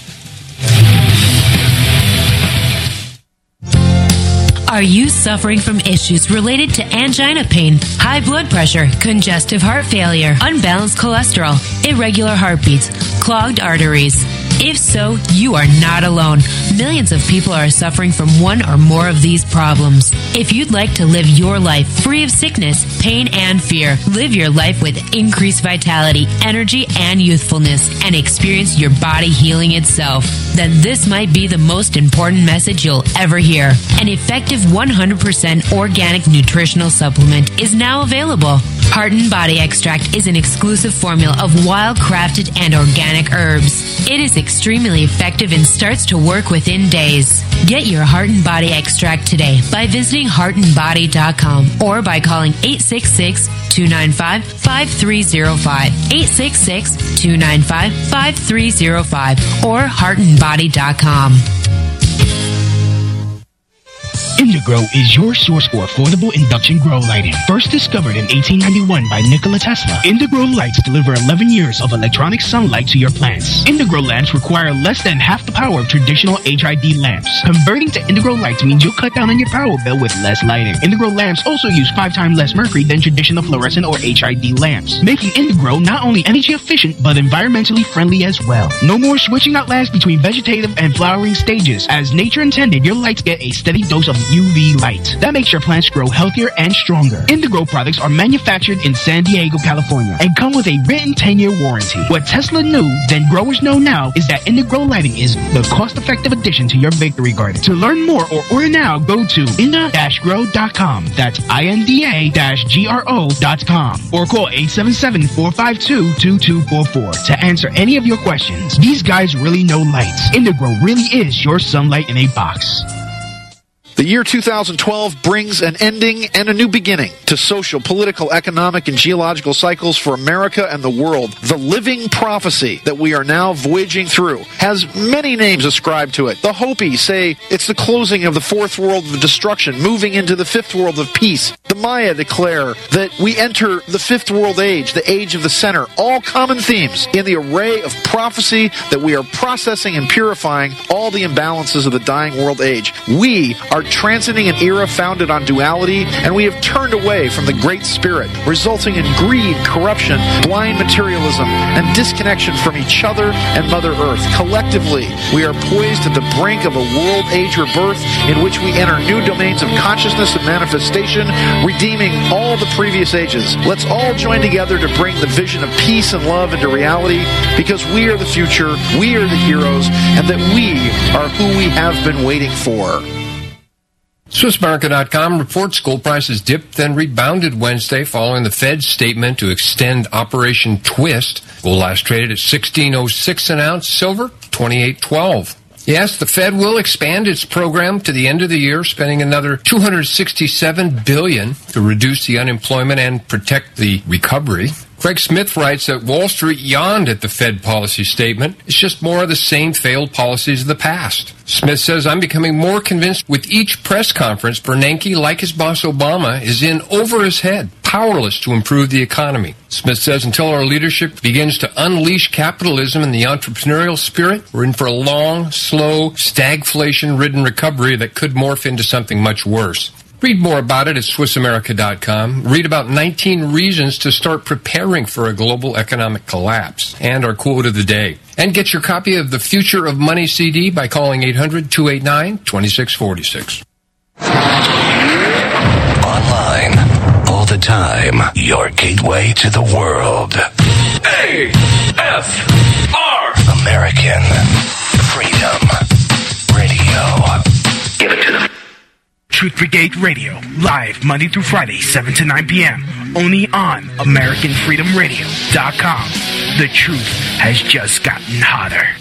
D: Are you suffering from issues related to angina pain, high blood pressure, congestive heart failure, unbalanced cholesterol, irregular heartbeats, clogged arteries? If so, you are not alone. Millions of people are suffering from one or more of these problems. If you'd like to live your life free of sickness, pain, and fear, live your life with increased vitality, energy, and youthfulness, and experience your body healing itself, then this might be the most important message you'll ever hear. An effective one hundred percent organic nutritional supplement is now available. Heart and Body Extract is an exclusive formula of wild-crafted and organic herbs. It is extremely effective and starts to work within days. Get your Heart and Body Extract today by visiting heart and body dot com or by calling eight six six, two nine five, five three zero five, eight six six, two nine five, five three zero five, or heart and body dot com.
F: Indigrow is your source for affordable induction grow lighting. First discovered in eighteen ninety-one by Nikola Tesla, Indigrow lights deliver eleven years of electronic sunlight to your plants. Indigrow lamps require less than half the power of traditional H I D lamps. Converting to Indigrow lights means you'll cut down on your power bill with less lighting. Indigrow lamps also use five times less mercury than traditional fluorescent or H I D lamps, making Indigrow not only energy efficient but environmentally friendly as well. No more switching out lamps between vegetative and flowering stages. As nature intended, your lights get a steady dose of U V light. That makes your plants grow healthier and stronger. Indigrow products are manufactured in San Diego, California, and come with a written ten-year warranty. What Tesla knew, then growers know now, is that Indigrow lighting is the cost-effective addition to your victory garden. To learn more or order now, go to inda dash grow dot com. That's I N D A G R O dot com. Or call eight seven seven, four five two, two two four four to answer any of your questions. These guys really know lights. Indigrow really is your sunlight in a box.
O: The year two thousand twelve brings an ending and a new beginning to social, political, economic, and geological cycles for America and the world. The living prophecy that we are now voyaging through has many names ascribed to it. The Hopi say it's the closing of the fourth world of destruction, moving into the fifth world of peace. The Maya declare that we enter the fifth world age, the age of the center. All common themes in the array of prophecy that we are processing and purifying all the imbalances of the dying world age. We are transcending an era founded on duality, and we have turned away from the Great Spirit, resulting in greed, corruption, blind materialism, and disconnection from each other and Mother Earth. Collectively, we are poised at the brink of a world age rebirth in which we enter new domains of consciousness and manifestation, redeeming all the previous ages. Let's all join together to bring the vision of peace and love into reality, because we are the future, we are the heroes, and that we are who we have been waiting for.
G: Swiss America dot com reports gold prices dipped, then rebounded Wednesday following the Fed's statement to extend Operation Twist. Gold last traded at sixteen oh six an ounce, silver twenty-eight twelve. Yes, the Fed will expand its program to the end of the year, spending another two hundred sixty-seven billion dollars to reduce the unemployment and protect the recovery. Craig Smith writes that Wall Street yawned at the Fed policy statement. It's just more of the same failed policies of the past. Smith says, I'm becoming more convinced with each press conference Bernanke, like his boss Obama, is in over his head, powerless to improve the economy. Smith says, until our leadership begins to unleash capitalism and the entrepreneurial spirit, we're in for a long, slow, stagflation-ridden recovery that could morph into something much worse. Read more about it at Swiss America dot com. Read about nineteen reasons to start preparing for a global economic collapse. And our quote of the day. And get your copy of the Future of Money C D by calling eight hundred, two eight nine, two six four six.
H: Online, all the time, your gateway to the world. A F R American Freedom Radio. Give it to them.
V: Truth Brigade Radio, live Monday through Friday, seven to nine p.m. Only on American Freedom Radio dot com. The truth has just gotten hotter.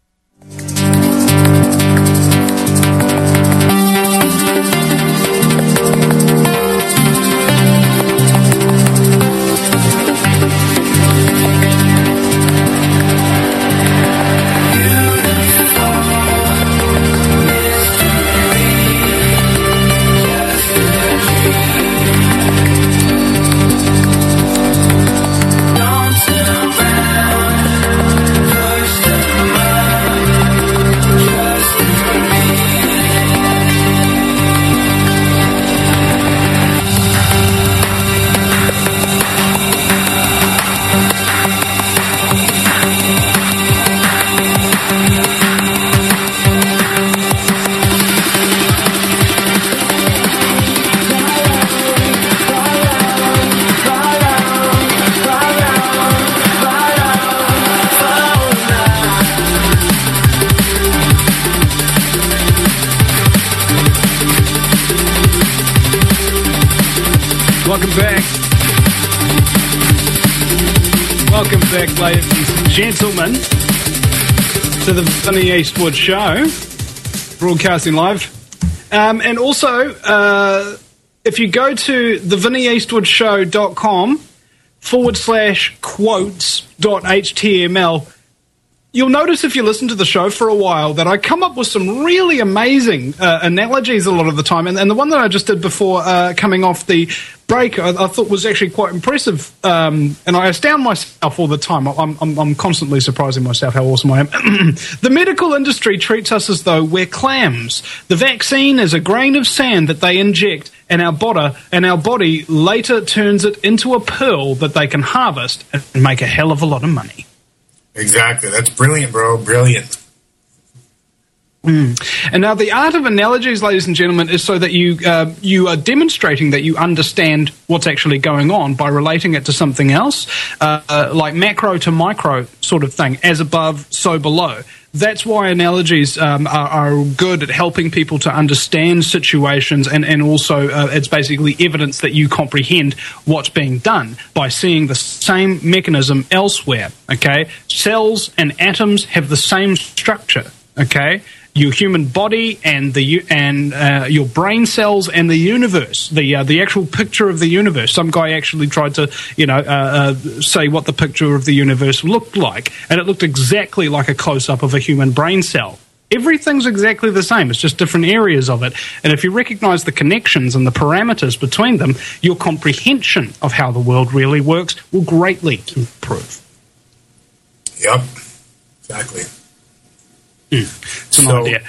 B: Welcome back. Welcome back, ladies and gentlemen, to the Vinny Eastwood Show, broadcasting live. Um, and also, uh, if you go to the vinny eastwood show dot com forward slash quotes dot html, you'll notice if you listen to the show for a while that I come up with some really amazing uh, analogies a lot of the time. And, and the one that I just did before uh, coming off the break, I, I thought was actually quite impressive. Um, and I astound myself all the time. I'm, I'm, I'm constantly surprising myself how awesome I am. The medical industry treats us as though we're clams. The vaccine is a grain of sand that they inject, and our body, and our body later turns it into a pearl that they can harvest and make a hell of a lot of money.
C: Exactly. That's brilliant, bro. Brilliant.
B: Mm. And now the art of analogies, ladies and gentlemen, is so that you uh, you are demonstrating that you understand what's actually going on by relating it to something else, uh, uh, like macro to micro sort of thing, as above, so below. That's why analogies um, are, are good at helping people to understand situations, and, and also uh, it's basically evidence that you comprehend what's being done by seeing the same mechanism elsewhere, okay? Cells and atoms have the same structure, okay? Your human body and the and uh, your brain cells and the universe, the uh, the actual picture of the universe. Some guy actually tried to, you know, uh, uh, say what the picture of the universe looked like, and it looked exactly like a close-up of a human brain cell. Everything's exactly the same. It's just different areas of it. And if you recognize the connections and the parameters between them, your comprehension of how the world really works will greatly improve.
C: Yep, exactly.
B: Mm. It's an so, idea.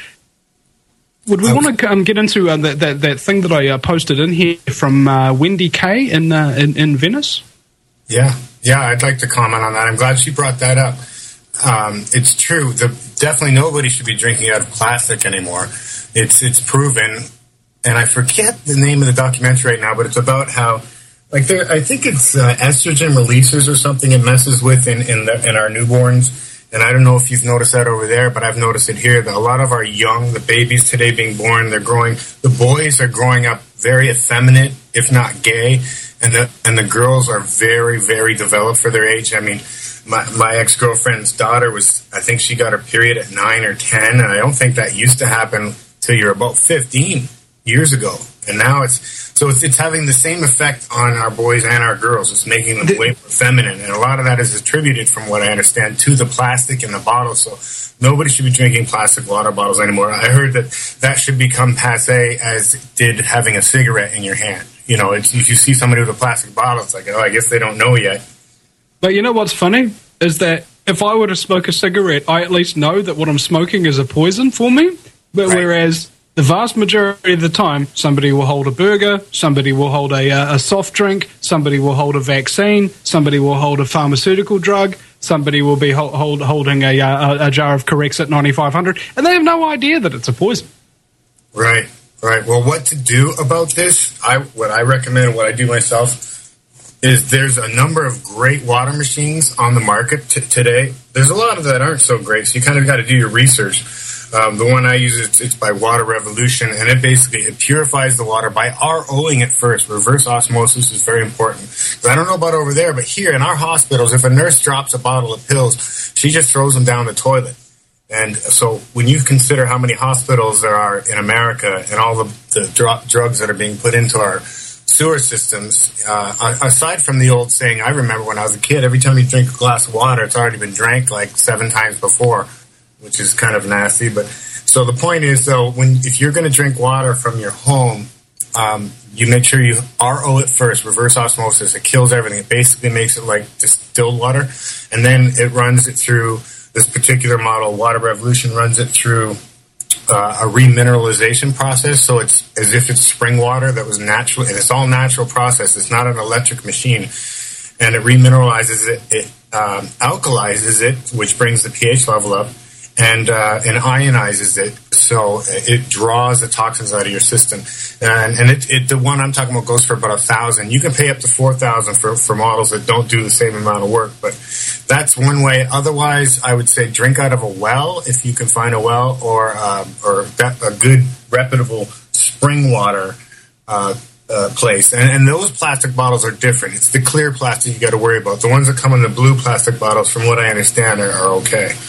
B: Would we want to um, get into uh, that, that that thing that I uh, posted in here from uh, Wendy Kay in, uh, in in Venice?
C: Yeah, yeah, I'd like to comment on that. I'm glad she brought that up. Um, it's true. The, definitely nobody should be drinking out of plastic anymore. It's it's proven, and I forget the name of the documentary right now, but it's about how, like, there, I think it's uh, estrogen releasers or something it messes with in in, the, in our newborns. And I don't know if you've noticed that over there, but I've noticed it here, that a lot of our young, the babies today being born, they're growing, the boys are growing up very effeminate, if not gay, and the and the girls are very, very developed for their age. I mean, my, my ex-girlfriend's daughter was, I think she got her period at nine or ten, and I don't think that used to happen till you're about fifteen years ago. And now it's, so it's, it's having the same effect on our boys and our girls. It's making them way more feminine. And a lot of that is attributed, from what I understand, to the plastic in the bottle. So nobody should be drinking plastic water bottles anymore. I heard that that should become passé as did having a cigarette in your hand. You know, it's, if you see somebody with a plastic bottle, it's like, oh, I guess they don't know yet.
B: But you know what's funny? Is that if I were to smoke a cigarette, I at least know that what I'm smoking is a poison for me. But right. Whereas the vast majority of the time, somebody will hold a burger, somebody will hold a, uh, a soft drink, somebody will hold a vaccine, somebody will hold a pharmaceutical drug, somebody will be hold, hold, holding a, uh, a jar of Corexit ninety-five hundred, and they have no idea that it's a poison.
C: Right, right. Well, what to do about this, I what I recommend, what I do myself, is there's a number of great water machines on the market t- today. There's a lot of that aren't so great, so you kind of got to do your research. Um, the one I use, it's, it's by Water Revolution, and it basically it purifies the water by ROing it first. Reverse osmosis is very important. But I don't know about over there, but here in our hospitals, if a nurse drops a bottle of pills, she just throws them down the toilet. And so when you consider how many hospitals there are in America and all the, the dro- drugs that are being put into our sewer systems, uh, aside from the old saying, I remember when I was a kid, every time you drink a glass of water, it's already been drank like seven times before, which is kind of nasty. But so the point is, though, when if you're going to drink water from your home, um, you make sure you R O it first, reverse osmosis. It kills everything. It basically makes it like distilled water, and then it runs it through this particular model. Water Revolution runs it through uh, a remineralization process, so it's as if it's spring water that was natural, and it's all natural process. It's not an electric machine, and it remineralizes it, it um, alkalizes it, which brings the pH level up, and uh, and ionizes it, so it draws the toxins out of your system. And, and it, it, the one I'm talking about goes for about a thousand. You can pay up to four thousand for for models that don't do the same amount of work, but that's one way. Otherwise, I would say drink out of a well if you can find a well, or uh, or that, a good reputable spring water uh, uh, place. And, and those plastic bottles are different. It's the clear plastic you got to worry about. The ones that come in the blue plastic bottles, from what I understand, are, are okay.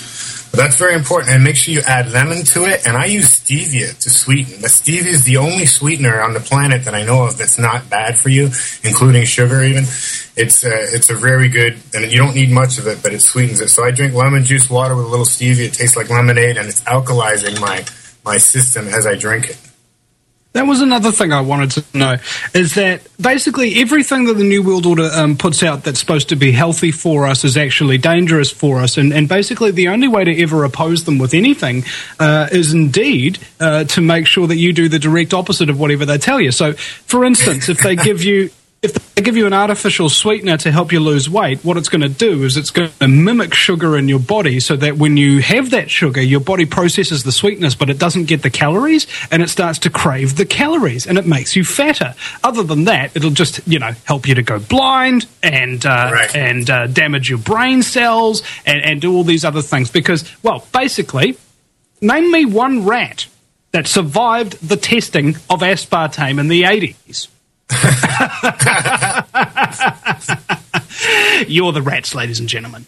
C: That's very important. And make sure you add lemon to it. And I use stevia to sweeten. The stevia is the only sweetener on the planet that I know of that's not bad for you, including sugar even. It's uh, it's a very good, and you don't need much of it, but it sweetens it. So I drink lemon juice water with a little stevia. It tastes like lemonade, and it's alkalizing my, my system as I drink it.
B: That was another thing I wanted to know, is that basically everything that the New World Order um, puts out that's supposed to be healthy for us is actually dangerous for us, and, and basically the only way to ever oppose them with anything uh, is indeed uh, to make sure that you do the direct opposite of whatever they tell you. So, for instance, if they give you if they give you an artificial sweetener to help you lose weight, what it's going to do is it's going to mimic sugar in your body so that when you have that sugar, your body processes the sweetness, but it doesn't get the calories, and it starts to crave the calories, and it makes you fatter. Other than that, it'll just, you know, help you to go blind and uh,
C: right.
B: and uh, damage your brain cells and, and do all these other things. Because, well, basically, name me one rat that survived the testing of aspartame in the eighties. You're the rats, ladies and gentlemen.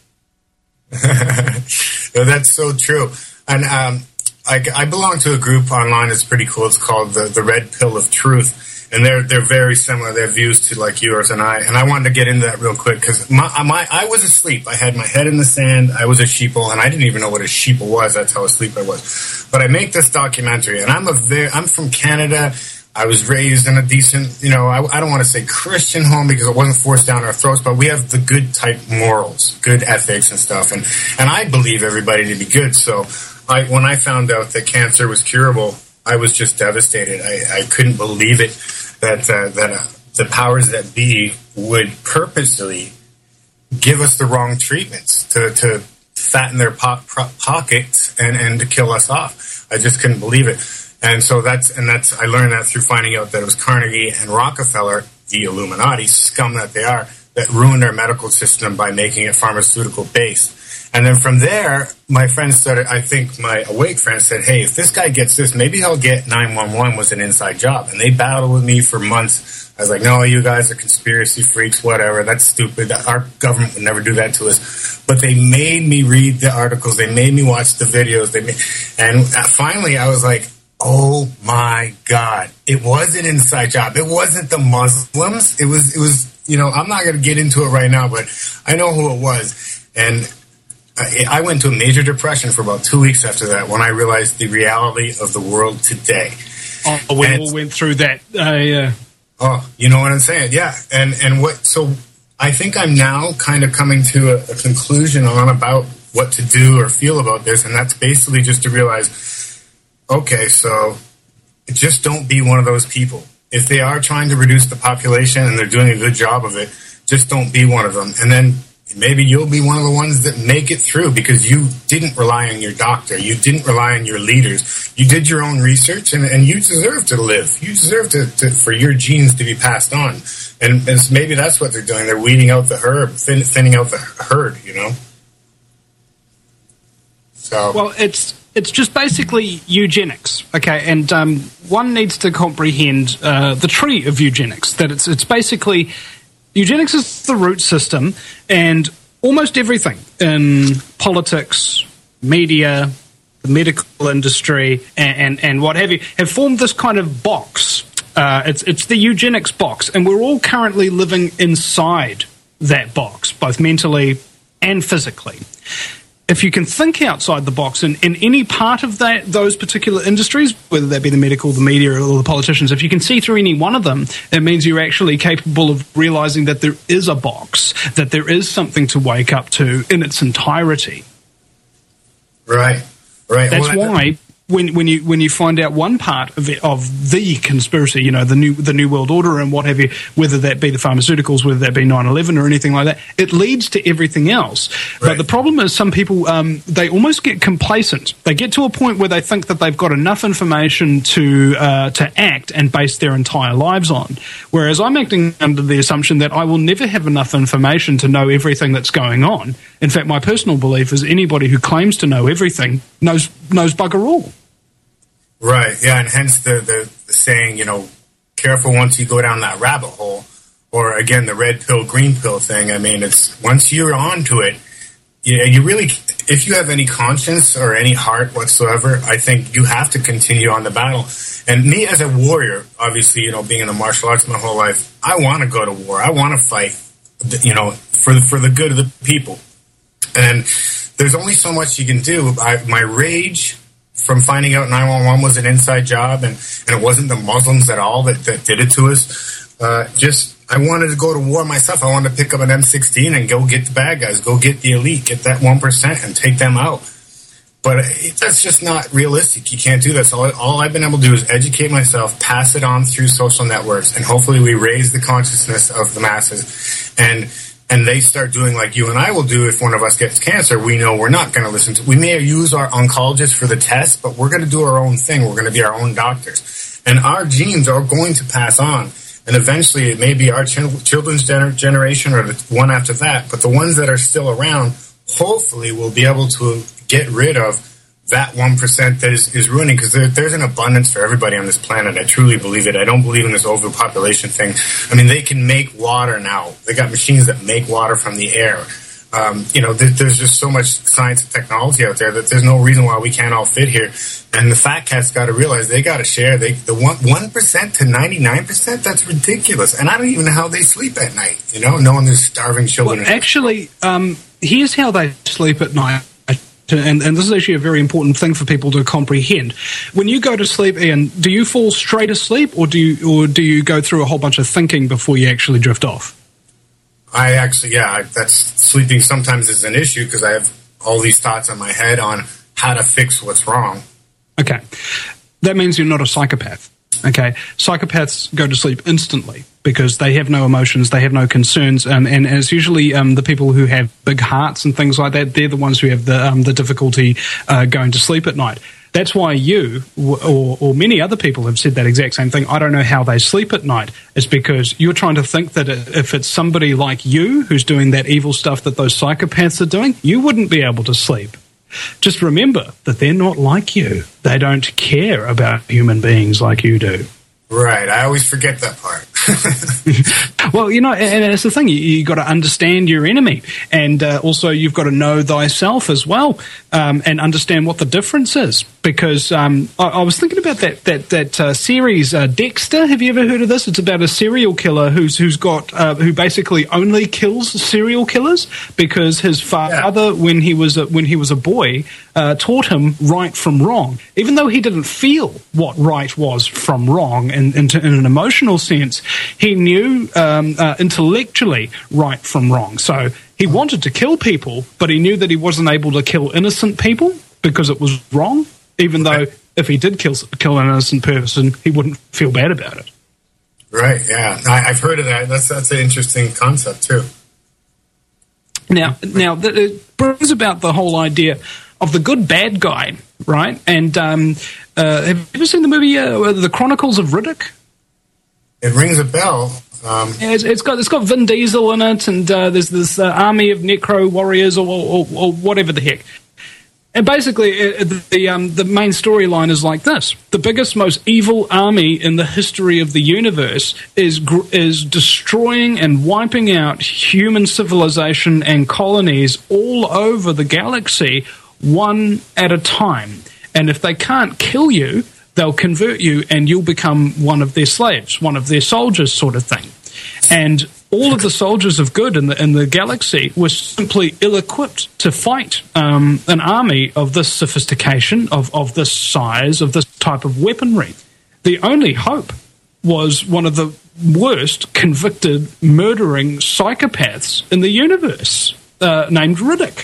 C: No, that's so true. And um, I, I belong to a group online that's pretty cool. It's called the, the Red Pill of Truth. And they're they're very similar. Their views to like yours and I. And I wanted to get into that real quick because my, my I was asleep. I had my head in the sand. I was a sheeple, and I didn't even know what a sheeple was. That's how asleep I was. But I make this documentary, and I'm a very, I'm from Canada. I was raised in a decent, you know, I, I don't want to say Christian home because it wasn't forced down our throats, but we have the good type morals, good ethics and stuff. And, and I believe everybody to be good. So I, when I found out that cancer was curable, I was just devastated. I, I couldn't believe it that, uh, that uh, the powers that be would purposely give us the wrong treatments to, to fatten their po- po- pockets and, and to kill us off. I just couldn't believe it. And so that's, and that's, I learned that through finding out that it was Carnegie and Rockefeller, the Illuminati, scum that they are, that ruined our medical system by making it pharmaceutical based. And then from there, my friends started, I think my awake friends said, hey, if this guy gets this, maybe he'll get nine one one was an inside job. And they battled with me for months. I was like, no, you guys are conspiracy freaks, whatever. That's stupid. Our government would never do that to us. But they made me read the articles. They made me watch the videos. They made, and finally I was like, oh my God, it was an inside job. It wasn't the Muslims. It was, it was, you know, I'm not going to get into it right now, but I know who it was. And I, I went to a major depression for about two weeks after that when I realized the reality of the world today.
B: Oh, we and, all went through that. Uh, yeah.
C: Oh, you know what I'm saying? Yeah. And, and what, so I think I'm now kind of coming to a, a conclusion on about what to do or feel about this. And that's basically just to realize, okay, so just don't be one of those people. If they are trying to reduce the population and they're doing a good job of it, just don't be one of them. And then maybe you'll be one of the ones that make it through because you didn't rely on your doctor. You didn't rely on your leaders. You did your own research, and, and you deserve to live. You deserve to, to for your genes to be passed on. And, and maybe that's what they're doing. They're weeding out the herd, thin, thinning out the herd, you know? So.
B: Well, it's... It's just basically eugenics, okay? And um, one needs to comprehend uh, the tree of eugenics, that it's it's basically, eugenics is the root system, and almost everything in politics, media, the medical industry, and, and, and what have you, have formed this kind of box. Uh, it's, it's the eugenics box, and we're all currently living inside that box, both mentally and physically. If you can think outside the box in, in any part of that those particular industries, whether that be the medical, the media, or the politicians, if you can see through any one of them, it means you're actually capable of realizing that there is a box, that there is something to wake up to in its entirety.
C: Right, right.
B: That's
C: well,
B: why when when you when you find out one part of it, of the conspiracy, you know, the new the New World Order and what have you, whether that be the pharmaceuticals, whether that be nine eleven or anything like that, it leads to everything else. Right. But the problem is some people, um, they almost get complacent. They get to a point where they think that they've got enough information to uh, to act and base their entire lives on. Whereas I'm acting under the assumption that I will never have enough information to know everything that's going on. In fact, my personal belief is anybody who claims to know everything knows knows bugger all.
C: Right, yeah, and hence the, the, the saying, you know, careful once you go down that rabbit hole, or again, the red pill, green pill thing. I mean, it's once you're onto it, you, you really, if you have any conscience or any heart whatsoever, I think you have to continue on the battle. And me as a warrior, obviously, you know, being in the martial arts my whole life, I want to go to war. I want to fight, you know, for the, for the good of the people. And there's only so much you can do. I, my rage from finding out nine one one was an inside job and, and it wasn't the Muslims at all that, that did it to us, uh, just... I wanted to go to war myself. I wanted to pick up an M sixteen and go get the bad guys, go get the elite, get that one percent and take them out. But it, that's just not realistic. You can't do that. So all, all I've been able to do is educate myself, pass it on through social networks, and hopefully we raise the consciousness of the masses. And and they start doing like you and I will do if one of us gets cancer. We know we're not going to listen to. We may use our oncologist for the test, but we're going to do our own thing. We're going to be our own doctors. And our genes are going to pass on. And eventually it may be our ch- children's gener- generation or the one after that. But the ones that are still around, hopefully will be able to get rid of that one percent that is, is ruining. Because there, there's an abundance for everybody on this planet. I truly believe it. I don't believe in this overpopulation thing. I mean, they can make water now. They got machines that make water from the air. Um, you know, th- there's just so much science and technology out there that there's no reason why we can't all fit here. And the fat cats got to realize they got to share. They the one one percent to ninety nine percent. That's ridiculous. And I don't even know how they sleep at night. You know, knowing there's starving children.
B: Well, actually, um, here's how they sleep at night. And, and this is actually a very important thing for people to comprehend. When you go to sleep, Ian, do you fall straight asleep, or do you or do you go through a whole bunch of thinking before you actually drift off?
C: I actually, yeah, I, that's sleeping sometimes is an issue because I have all these thoughts in my head on how to fix what's wrong.
B: Okay. That means you're not a psychopath. Okay. Psychopaths go to sleep instantly because they have no emotions, they have no concerns, um, and it's usually um, the people who have big hearts and things like that, they're the ones who have the, um, the difficulty uh, going to sleep at night. That's why you or, or many other people have said that exact same thing. I don't know how they sleep at night. It's because you're trying to think that if it's somebody like you who's doing that evil stuff that those psychopaths are doing, you wouldn't be able to sleep. Just remember that they're not like you. They don't care about human beings like you do.
C: Right. I always forget that part.
B: Well, you know, and it's the thing, you, you got to understand your enemy, and uh, also you've got to know thyself as well, um, and understand what the difference is. Because um, I, I was thinking about that that that uh, series uh, Dexter. Have you ever heard of this? It's about a serial killer who's who's got uh, who basically only kills serial killers because his father, yeah. when he was a, when he was a boy, uh, taught him right from wrong, even though he didn't feel what right was from wrong, in, in, in an emotional sense. He knew um, uh, intellectually right from wrong. So he wanted to kill people, but he knew that he wasn't able to kill innocent people because it was wrong, even though if he did kill, kill an innocent person, he wouldn't feel bad about it.
C: Right, yeah. I, I've heard of that. That's, that's an interesting concept, too.
B: Now, now that it brings about the whole idea of the good bad guy, right? And um, uh, have you ever seen the movie uh, The Chronicles of Riddick?
C: It rings a bell. Um,
B: yeah, it's, it's got it's got Vin Diesel in it, and uh, there's this uh, army of necro warriors, or, or, or whatever the heck. And basically, uh, the the, um, the main storyline is like this: the biggest, most evil army in the history of the universe is gr- is destroying and wiping out human civilization and colonies all over the galaxy, one at a time. And if they can't kill you, they'll convert you and you'll become one of their slaves, one of their soldiers, sort of thing. And all of the soldiers of good in the in the galaxy were simply ill-equipped to fight um, an army of this sophistication, of, of this size, of this type of weaponry. The only hope was one of the worst convicted murdering psychopaths in the universe, uh, named Riddick.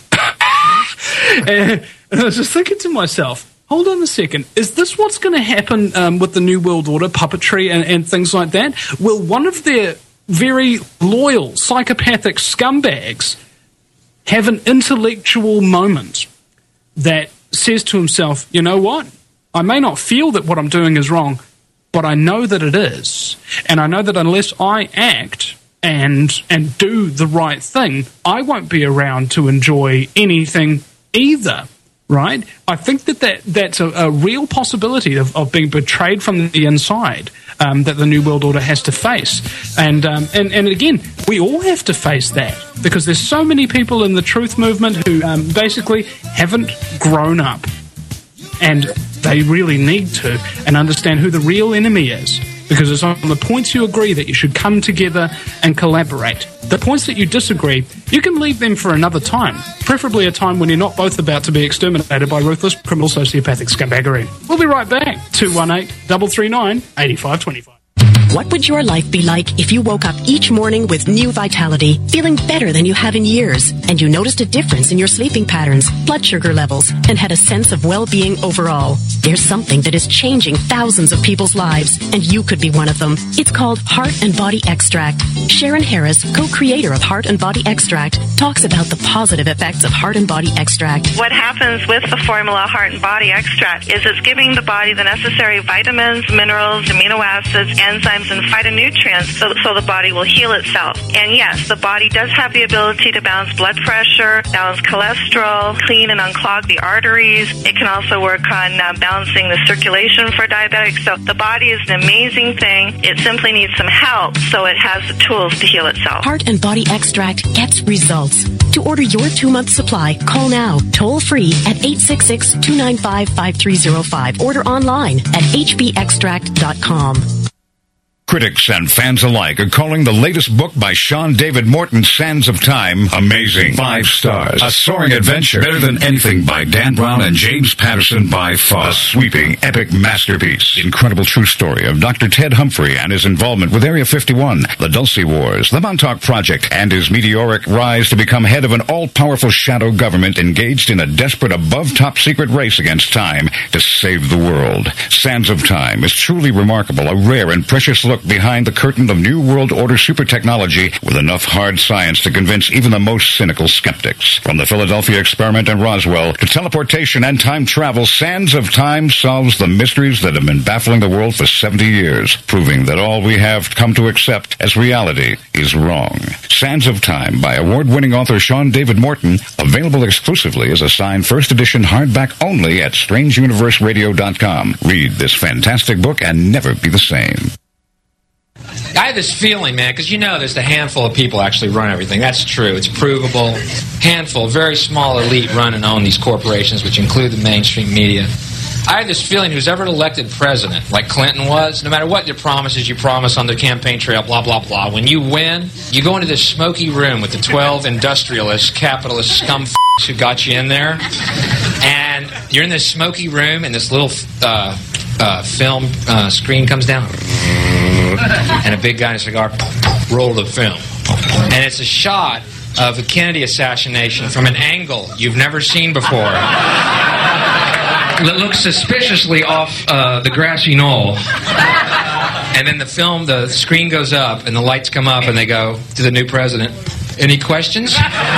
B: and, and I was just thinking to myself, hold on a second. Is this what's going to happen um, with the New World Order, puppetry, and, and things like that? Will one of their very loyal, psychopathic scumbags have an intellectual moment that says to himself, you know what? I may not feel that what I'm doing is wrong, but I know that it is. And I know that unless I act and and do the right thing, I won't be around to enjoy anything either. Right? I think that, that that's a, a real possibility of, of being betrayed from the inside um, that the New World Order has to face. And, um, and, and again, we all have to face that because there's so many people in the truth movement who um, basically haven't grown up. And they really need to and understand who the real enemy is. Because it's on the points you agree that you should come together and collaborate. The points that you disagree, you can leave them for another time. Preferably a time when you're not both about to be exterminated by ruthless, criminal, sociopathic scumbaggery. We'll be right back. two one eight, three three nine, eight five two five.
K: What would your life be like if you woke up each morning with new vitality, feeling better than you have in years, and you noticed a difference in your sleeping patterns, blood sugar levels, and had a sense of well-being overall? There's something that is changing thousands of people's lives, and you could be one of them. It's called Heart and Body Extract. Sharon Harris, co-creator of Heart and Body Extract, talks about the positive effects of Heart and Body Extract.
L: What happens with the formula Heart and Body Extract is it's giving the body the necessary vitamins, minerals, amino acids, enzymes, and phytonutrients so, so the body will heal itself. And yes, the body does have the ability to balance blood pressure, balance cholesterol, clean and unclog the arteries. It can also work on uh, balancing the circulation for diabetics. So the body is an amazing thing. It simply needs some help so it has the tools to heal itself.
K: Heart and Body Extract gets results. To order your two-month supply, call now, toll-free at eight six six, two nine five, five three zero five. Order online at h b extract dot com.
E: Critics and fans alike are calling the latest book by Sean David Morton, Sands of Time, amazing. Five stars. A soaring adventure. Better than anything by Dan Brown and James Patterson by far. A sweeping, epic masterpiece. Incredible true story of Doctor Ted Humphrey and his involvement with Area fifty-one, the Dulce Wars, the Montauk Project, and his meteoric rise to become head of an all-powerful shadow government engaged in a desperate above-top secret race against time to save the world. Sands of Time is truly remarkable, a rare and precious look behind the curtain of New World Order super technology with enough hard science to convince even the most cynical skeptics. From the Philadelphia experiment in Roswell to teleportation and time travel, Sands of Time solves the mysteries that have been baffling the world for seventy years, proving that all we have come to accept as reality is wrong. Sands of Time by award-winning author Sean David Morton, available exclusively as a signed first edition hardback only at strange universe radio dot com. Read this fantastic book and never be the same.
I: I have this feeling, man, because you know there's a handful of people actually run everything. That's true. It's provable. Handful, very small elite run and own these corporations, which include the mainstream media. I have this feeling who's ever elected president, like Clinton was, no matter what your promises you promise on the campaign trail, blah, blah, blah, when you win, you go into this smoky room with the twelve industrialist, capitalist scum f***s who got you in there, and you're in this smoky room, and this little uh, uh, film uh, screen comes down, and a big guy in a cigar, roll the film. And it's a shot of the Kennedy assassination from an angle you've never seen before. It looks suspiciously off uh, the grassy knoll. And then the film, the screen goes up, and the lights come up, and they go to the new president. Any questions?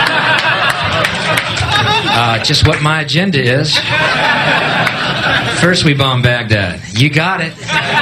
I: Uh, just what my agenda is. First we bomb Baghdad. You got it.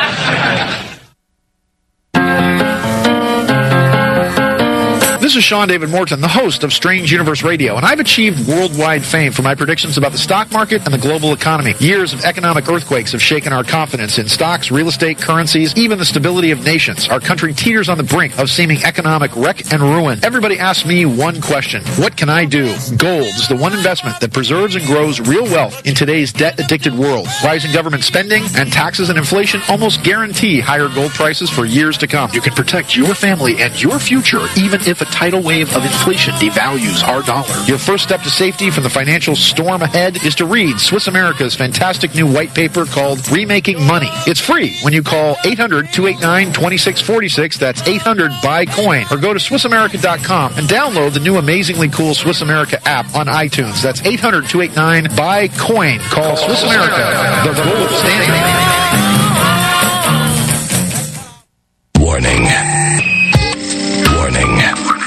O: This is Sean David Morton, the host of Strange Universe Radio, and I've achieved worldwide fame for my predictions about the stock market and the global economy. Years of economic earthquakes have shaken our confidence in stocks, real estate, currencies, even the stability of nations. Our country teeters on the brink of seeming economic wreck and ruin. Everybody asks me one question: what can I do? Gold is the one investment that preserves and grows real wealth in today's debt-addicted world. Rising government spending and taxes and inflation almost guarantee higher gold prices for years to come. You can protect your family and your future even if a tidal wave of inflation devalues our dollar. Your first step to safety from the financial storm ahead is to read Swiss America's fantastic new white paper called Remaking Money. It's free when you call eight hundred, two eight nine, two six four six. That's eight hundred, buy coin. Or go to Swiss America dot com and download the new amazingly cool Swiss America app on iTunes. That's eight hundred, two eight nine, buy coin. Call Swiss America, the gold standard.
H: Warning. Warning.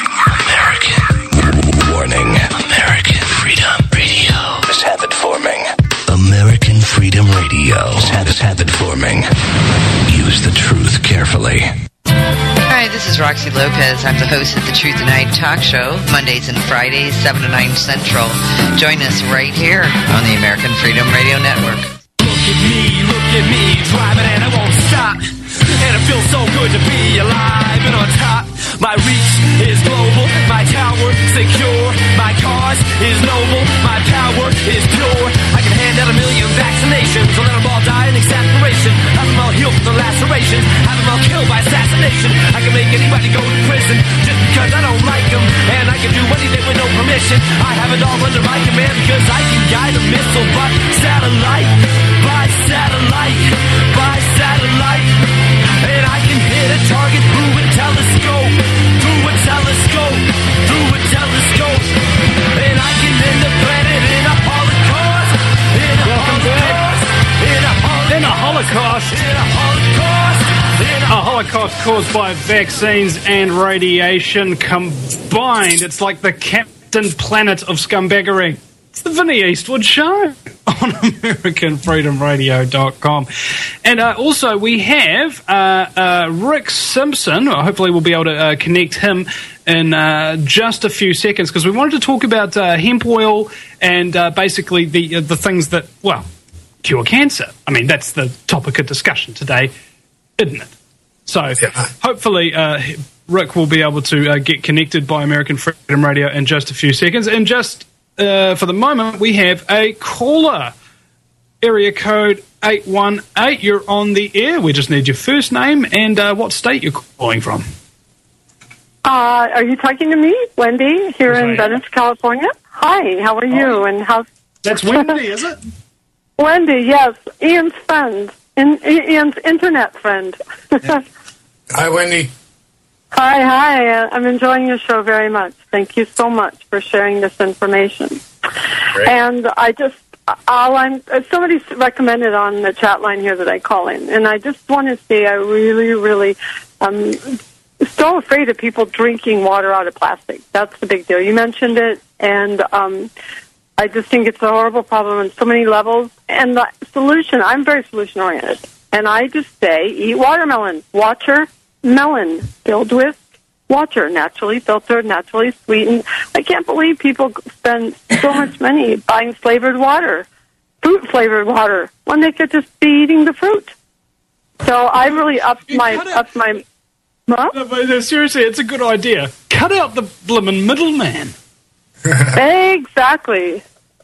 H: Warning. American Freedom Radio is habit forming. American Freedom Radio is habit, habit forming. Use the truth carefully.
W: Hi, this is Roxy Lopez. I'm the host of the Truth and Night Talk Show, Mondays and Fridays, seven to nine Central. Join us right here on the American Freedom Radio Network.
A: Look at me, look at me, driving and I won't stop. And I'm Feels so good to be alive and on top. My reach is global, my tower secure. My cause is noble, my power is pure. I can hand out a million vaccinations, or let them all die in exasperation. Have them all healed from the lacerations, have them all killed by assassination. I can make anybody go to prison just because I don't like them, and I can do anything with no permission. I have it all under my command because I can guide a missile by satellite, by satellite, by satellite. And I can hit a target through a telescope, through a telescope, through a telescope. And I can end the planet in a holocaust, in a holocaust, in a holocaust,
B: in a holocaust,
A: in a holocaust, in
B: a holocaust caused by vaccines and radiation combined. It's like the Captain Planet of scumbaggery. It's the Vinnie Eastwood Show on American Freedom Radio dot com. And uh, also we have uh, uh, Rick Simpson. Hopefully we'll be able to uh, connect him in uh, just a few seconds, because we wanted to talk about uh, hemp oil and uh, basically the, uh, the things that, well, cure cancer. I mean, that's the topic of discussion today, isn't it? So yeah. hopefully uh, Rick will be able to uh, get connected by American Freedom Radio in just a few seconds. And just Uh, for the moment, we have a caller. Area code eight one eight. You're on the air. We just need your first name and uh, what state you're calling from.
J: Uh, are you talking to me, Wendy, here
B: Yes,
J: in Venice, California? Hi, how are you? And how's...
B: That's Wendy, is it?
J: Wendy, yes. Ian's friend. In, Ian's internet friend.
C: Hi, Wendy.
J: Hi, hi. Uh, I'm enjoying your show very much. Thank you so much for sharing this information.
C: Great.
J: And I just, all I'm, uh, somebody recommended on the chat line here that I call in, and I just want to say I really, really, um, so afraid of people drinking water out of plastic. That's the big deal. You mentioned it, and um, I just think it's a horrible problem on so many levels. And the solution, I'm very solution oriented, and I just say eat watermelon, water. Melon filled with water, naturally filtered, naturally sweetened. I can't believe people spend so much money buying flavored water, fruit flavored water, when they could just be eating the fruit. So I really upped my up my. Huh?
B: No, but, uh, seriously, it's a good idea. Cut out the blimmin' middleman.
J: Exactly.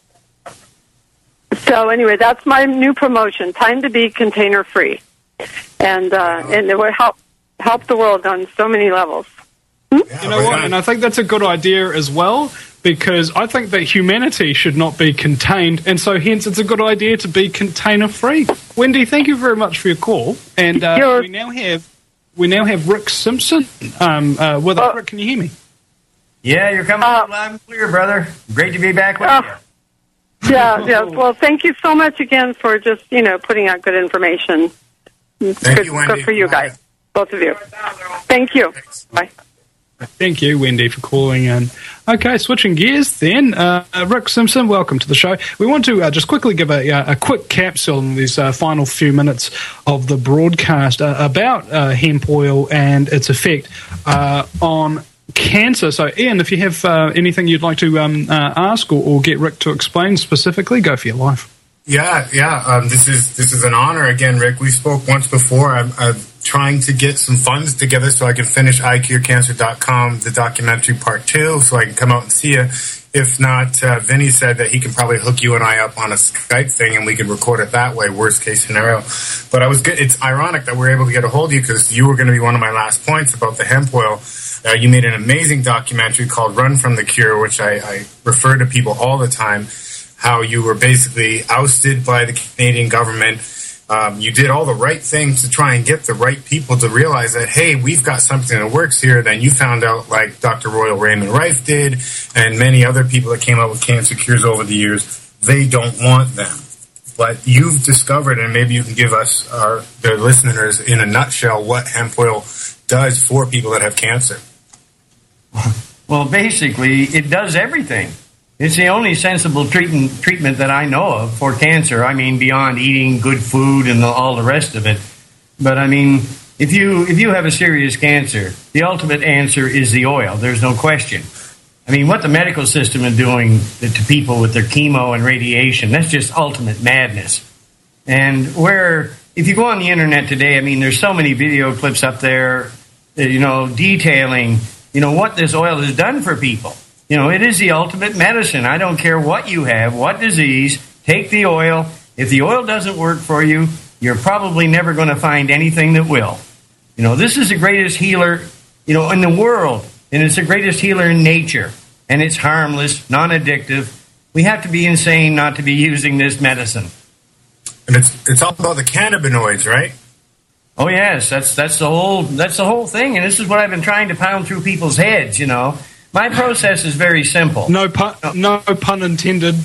J: So anyway, that's my new promotion. Time to be container free, and uh, and it will help. help the world on so many levels. Hmm?
B: You know what? And I think that's a good idea as well, because I think that humanity should not be contained, and so hence it's a good idea to be container free. Wendy, thank you very much for your call, and uh, we now have we now have Rick Simpson um, uh, with us. Rick, can you hear me?
M: Yeah, you're coming uh, loud and clear, brother. Great to be back with
J: uh,
M: you.
J: Yeah, yeah. Well, thank you so much again for just you know putting out good information.
C: Thank
J: good,
C: you, Wendy.
J: Good for you guys. Both of you. Thank you. Bye.
B: Thank you, Wendy, for calling in. Okay, switching gears then. Uh, Rick Simpson, welcome to the show. We want to uh, just quickly give a, a quick capsule in these uh, final few minutes of the broadcast uh, about uh, hemp oil and its effect uh, on cancer. So, Ian, if you have uh, anything you'd like to um, uh, ask or, or get Rick to explain specifically, go for your life.
C: Yeah, yeah. Um, this is this is an honor again, Rick. We spoke once before. I'm, I'm trying to get some funds together so I can finish I cure cancer dot com, the documentary part two, so I can come out and see you. If not, uh, Vinny said that he can probably hook you and I up on a Skype thing, and we can record it that way. Worst case scenario. But I was good. It's ironic that we're able to get a hold of you because you were going to be one of my last points about the hemp oil. Uh, you made an amazing documentary called "Run from the Cure," which I, I refer to people all the time. How you were basically ousted by the Canadian government. Um, you did all the right things to try and get the right people to realize that, hey, we've got something that works here. Then you found out, like Doctor Royal Raymond Rife did, and many other people that came out with cancer cures over the years, they don't want them. But you've discovered, and maybe you can give us, our the listeners, in a nutshell, what hemp oil does for people that have cancer.
M: Well, basically, it does everything. It's the only sensible treatment treatment that I know of for cancer. I mean, beyond eating good food and the, all the rest of it. But I mean, if you if you have a serious cancer, the ultimate answer is the oil. There's no question. I mean, what the medical system is doing to people with their chemo and radiation, that's just ultimate madness. And where if you go on the internet today, I mean, there's so many video clips up there, uh, you know, detailing, you know, what this oil has done for people. You know, it is the ultimate medicine. I don't care what you have, what disease, take the oil. If the oil doesn't work for you, you're probably never going to find anything that will. You know, this is the greatest healer, you know, in the world, and it's the greatest healer in nature, and it's harmless, non-addictive. We have to be insane not to be using this medicine.
C: And it's it's all about the cannabinoids, right?
M: Oh yes, that's that's the whole that's the whole thing, and this is what I've been trying to pound through people's heads. You know, my process is very simple.
B: No pun, no pun intended.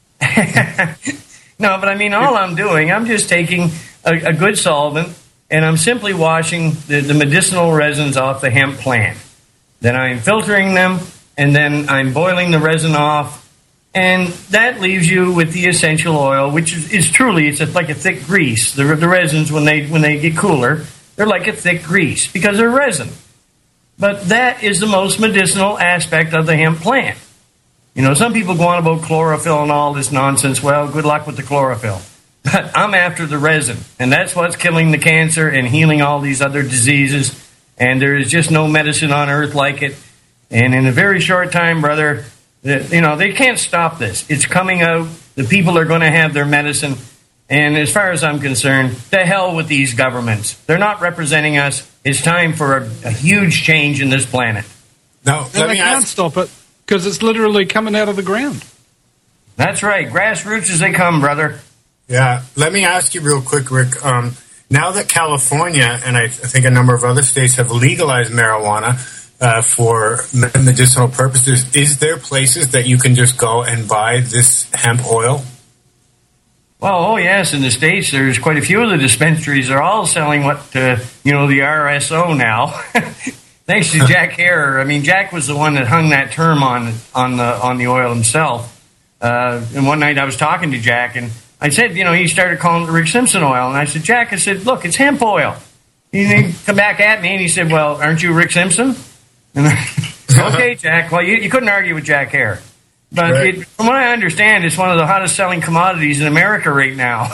M: No, but I mean, all I'm doing, I'm just taking a, a good solvent, and I'm simply washing the, the medicinal resins off the hemp plant. Then I'm filtering them, and then I'm boiling the resin off, and that leaves you with the essential oil, which is, is truly, it's a, like a thick grease. The, the resins, when they when they get cooler, they're like a thick grease because they're resin. But that is the most medicinal aspect of the hemp plant. You know, some people go on about chlorophyll and all this nonsense. Well, good luck with the chlorophyll. But I'm after the resin, and that's what's killing the cancer and healing all these other diseases. And there is just no medicine on earth like it. And in a very short time, brother, you know, they can't stop this. It's coming out. The people are going to have their medicine. And as far as I'm concerned, to hell with these governments. They're not representing us. It's time for a, a huge change in this planet.
C: No,
B: and they can't ask- stop it because it's literally coming out of the ground.
M: That's right. Grassroots as they come, brother.
C: Yeah. Let me ask you real quick, Rick. Um, now that California and I, I think a number of other states have legalized marijuana uh, for medicinal purposes, is there places that you can just go and buy this hemp oil?
M: Well, oh yes, in the States, there's quite a few of the dispensaries. They're all selling what, uh, you know, the R S O now. Thanks to Jack Herer. I mean, Jack was the one that hung that term on on the on the oil himself. Uh, and one night I was talking to Jack, and I said, you know, he started calling it Rick Simpson oil. And I said, Jack, I said, look, it's hemp oil. And he come back at me, and he said, well, aren't you Rick Simpson? And I, okay, Jack. Well, you, you couldn't argue with Jack Herer. But right. it, from what I understand, it's one of the hottest selling commodities in America right now.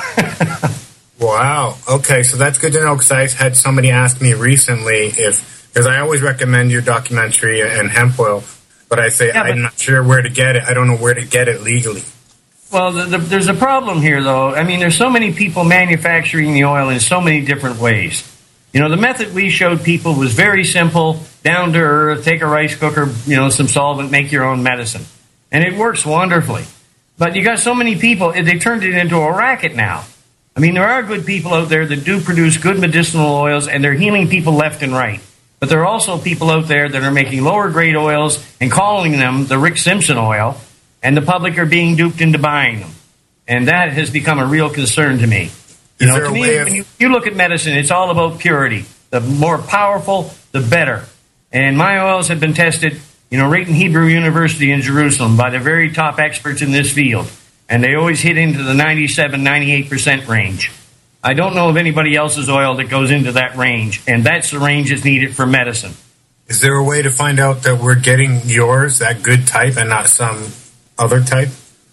C: Wow. Okay, so that's good to know, because I had somebody ask me recently if, because I always recommend your documentary and hemp oil, but I say yeah, but, I'm not sure where to get it. I don't know where to get it legally.
M: Well, the, the, there's a problem here, though. I mean, there's so many people manufacturing the oil in so many different ways. You know, the method we showed people was very simple, down to earth, take a rice cooker, you know, some solvent, make your own medicine. And it works wonderfully. But you got so many people, they turned it into a racket now. I mean, there are good people out there that do produce good medicinal oils, and they're healing people left and right. But there are also people out there that are making lower grade oils and calling them the Rick Simpson oil, and the public are being duped into buying them. And that has become a real concern to me. You know, to me, when you, you look at medicine, it's all about purity. The more powerful, the better. And my oils have been tested, you know, right in Hebrew University in Jerusalem by the very top experts in this field. And they always hit into the ninety-seven, ninety-eight percent range. I don't know of anybody else's oil that goes into that range, and that's the range that's needed for medicine.
C: Is there a way to find out that we're getting yours, that good type, and not some other type?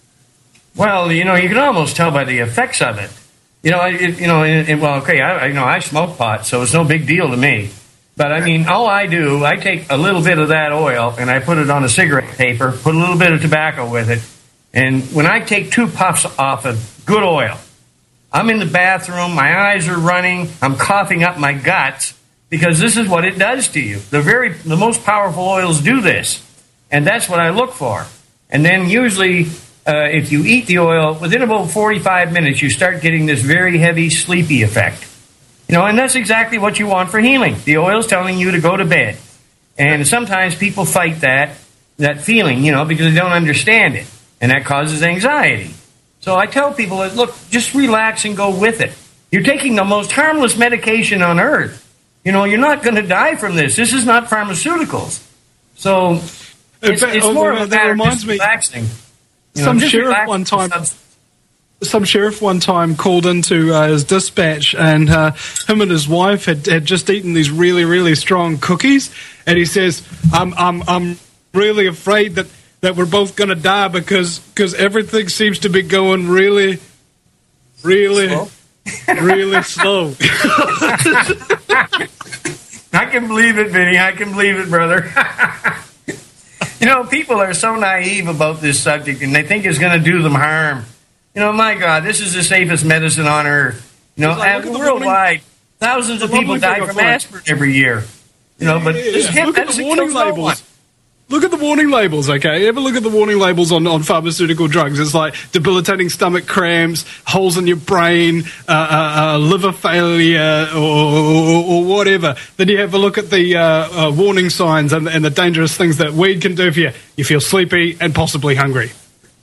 M: Well, you know, you can almost tell by the effects of it. You know, it, you know, it, it, well, okay, I, I, you know, I smoke pot, so it's no big deal to me. But, I mean, all I do, I take a little bit of that oil, and I put it on a cigarette paper, put a little bit of tobacco with it, and when I take two puffs off of good oil, I'm in the bathroom, my eyes are running, I'm coughing up my guts, because this is what it does to you. The very, the most powerful oils do this, and that's what I look for. And then usually, uh, if you eat the oil, within about forty-five minutes, you start getting this very heavy, sleepy effect. You know, and that's exactly what you want for healing. The oil's telling you to go to bed. And sometimes people fight that, that feeling, you know, because they don't understand it. And that causes anxiety. So I tell people, that, look, just relax and go with it. You're taking the most harmless medication on earth. You know, you're not going to die from this. This is not pharmaceuticals. So it's, it's more of a matter of just relaxing. You know,
B: some
M: just
B: sheriff
M: relax
B: one time...
M: substance.
B: Some sheriff one time called into uh, his dispatch, and uh, him and his wife had, had just eaten these really, really strong cookies, and he says, I'm, I'm, I'm really afraid that, that we're both going to die because cause everything seems to be going really, really,
M: slow.
B: really slow.
M: I can believe it, Vinny. I can believe it, brother. You know, people are so naive about this subject, and they think it's going to do them harm. You know, my God, this is the safest medicine on earth. You know,
B: like,
M: worldwide, thousands of people die from aspirin every year. You know, but
B: yeah,
M: this
B: yeah.
M: hemp
B: Look at the
M: medicine
B: warning
M: kills no one.
B: labels. Look at the warning labels, okay? Ever look at the warning labels on, on pharmaceutical drugs? It's like debilitating stomach cramps, holes in your brain, uh, uh, uh, liver failure, or, or, or whatever. Then you have a look at the uh, uh, warning signs and, and the dangerous things that weed can do for you. You feel sleepy and possibly hungry.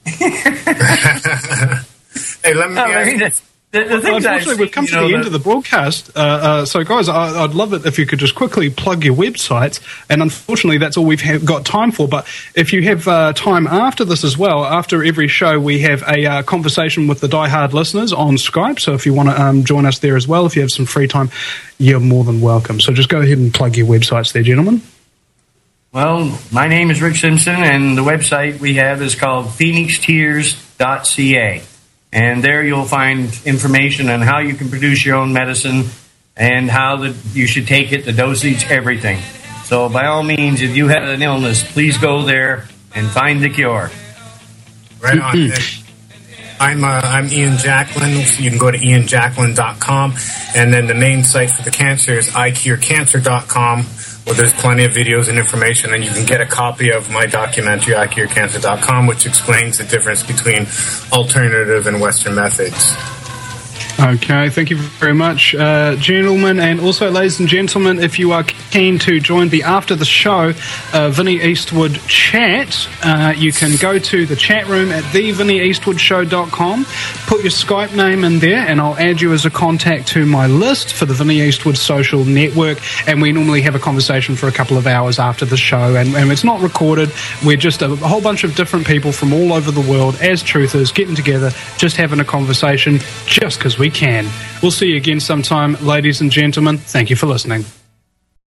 C: Hey, let me
M: No, I
C: ask
M: mean,
C: you.
M: the, the, the things I've
B: Unfortunately, we've come
M: seen,
B: to
M: you
B: the
M: know,
B: end of the broadcast. Uh, uh, so, guys, I, I'd love it if you could just quickly plug your websites. And unfortunately, that's all we've have got time for. But if you have uh, time after this as well, after every show, we have a uh, conversation with the diehard listeners on Skype. So if you want to um, join us there as well, if you have some free time, you're more than welcome. So just go ahead and plug your websites there, gentlemen.
M: Well, my name is Rick Simpson, and the website we have is called phoenix tears dot c a. And there you'll find information on how you can produce your own medicine and how the, you should take it, the dosage, everything. So by all means, if you have an illness, please go there and find the cure.
C: Right on. I'm uh, I'm Ian Jacklin. You can go to ian jacklin dot com, and then the main site for the cancer is i cure cancer dot com, where there's plenty of videos and information, and you can get a copy of my documentary, i cure cancer dot com, which explains the difference between alternative and Western methods.
B: Okay, thank you very much, uh, gentlemen. And also, ladies and gentlemen, if you are keen to join the After the Show uh, Vinnie Eastwood chat, uh, you can go to the chat room at the vinnie eastwood show dot com, put your Skype name in there, and I'll add you as a contact to my list for the Vinnie Eastwood social network. And we normally have a conversation for a couple of hours after the show, and, and it's not recorded. We're just a, a whole bunch of different people from all over the world as truthers getting together, just having a conversation, just because we can. We'll see you again sometime, ladies and gentlemen. Thank you for listening.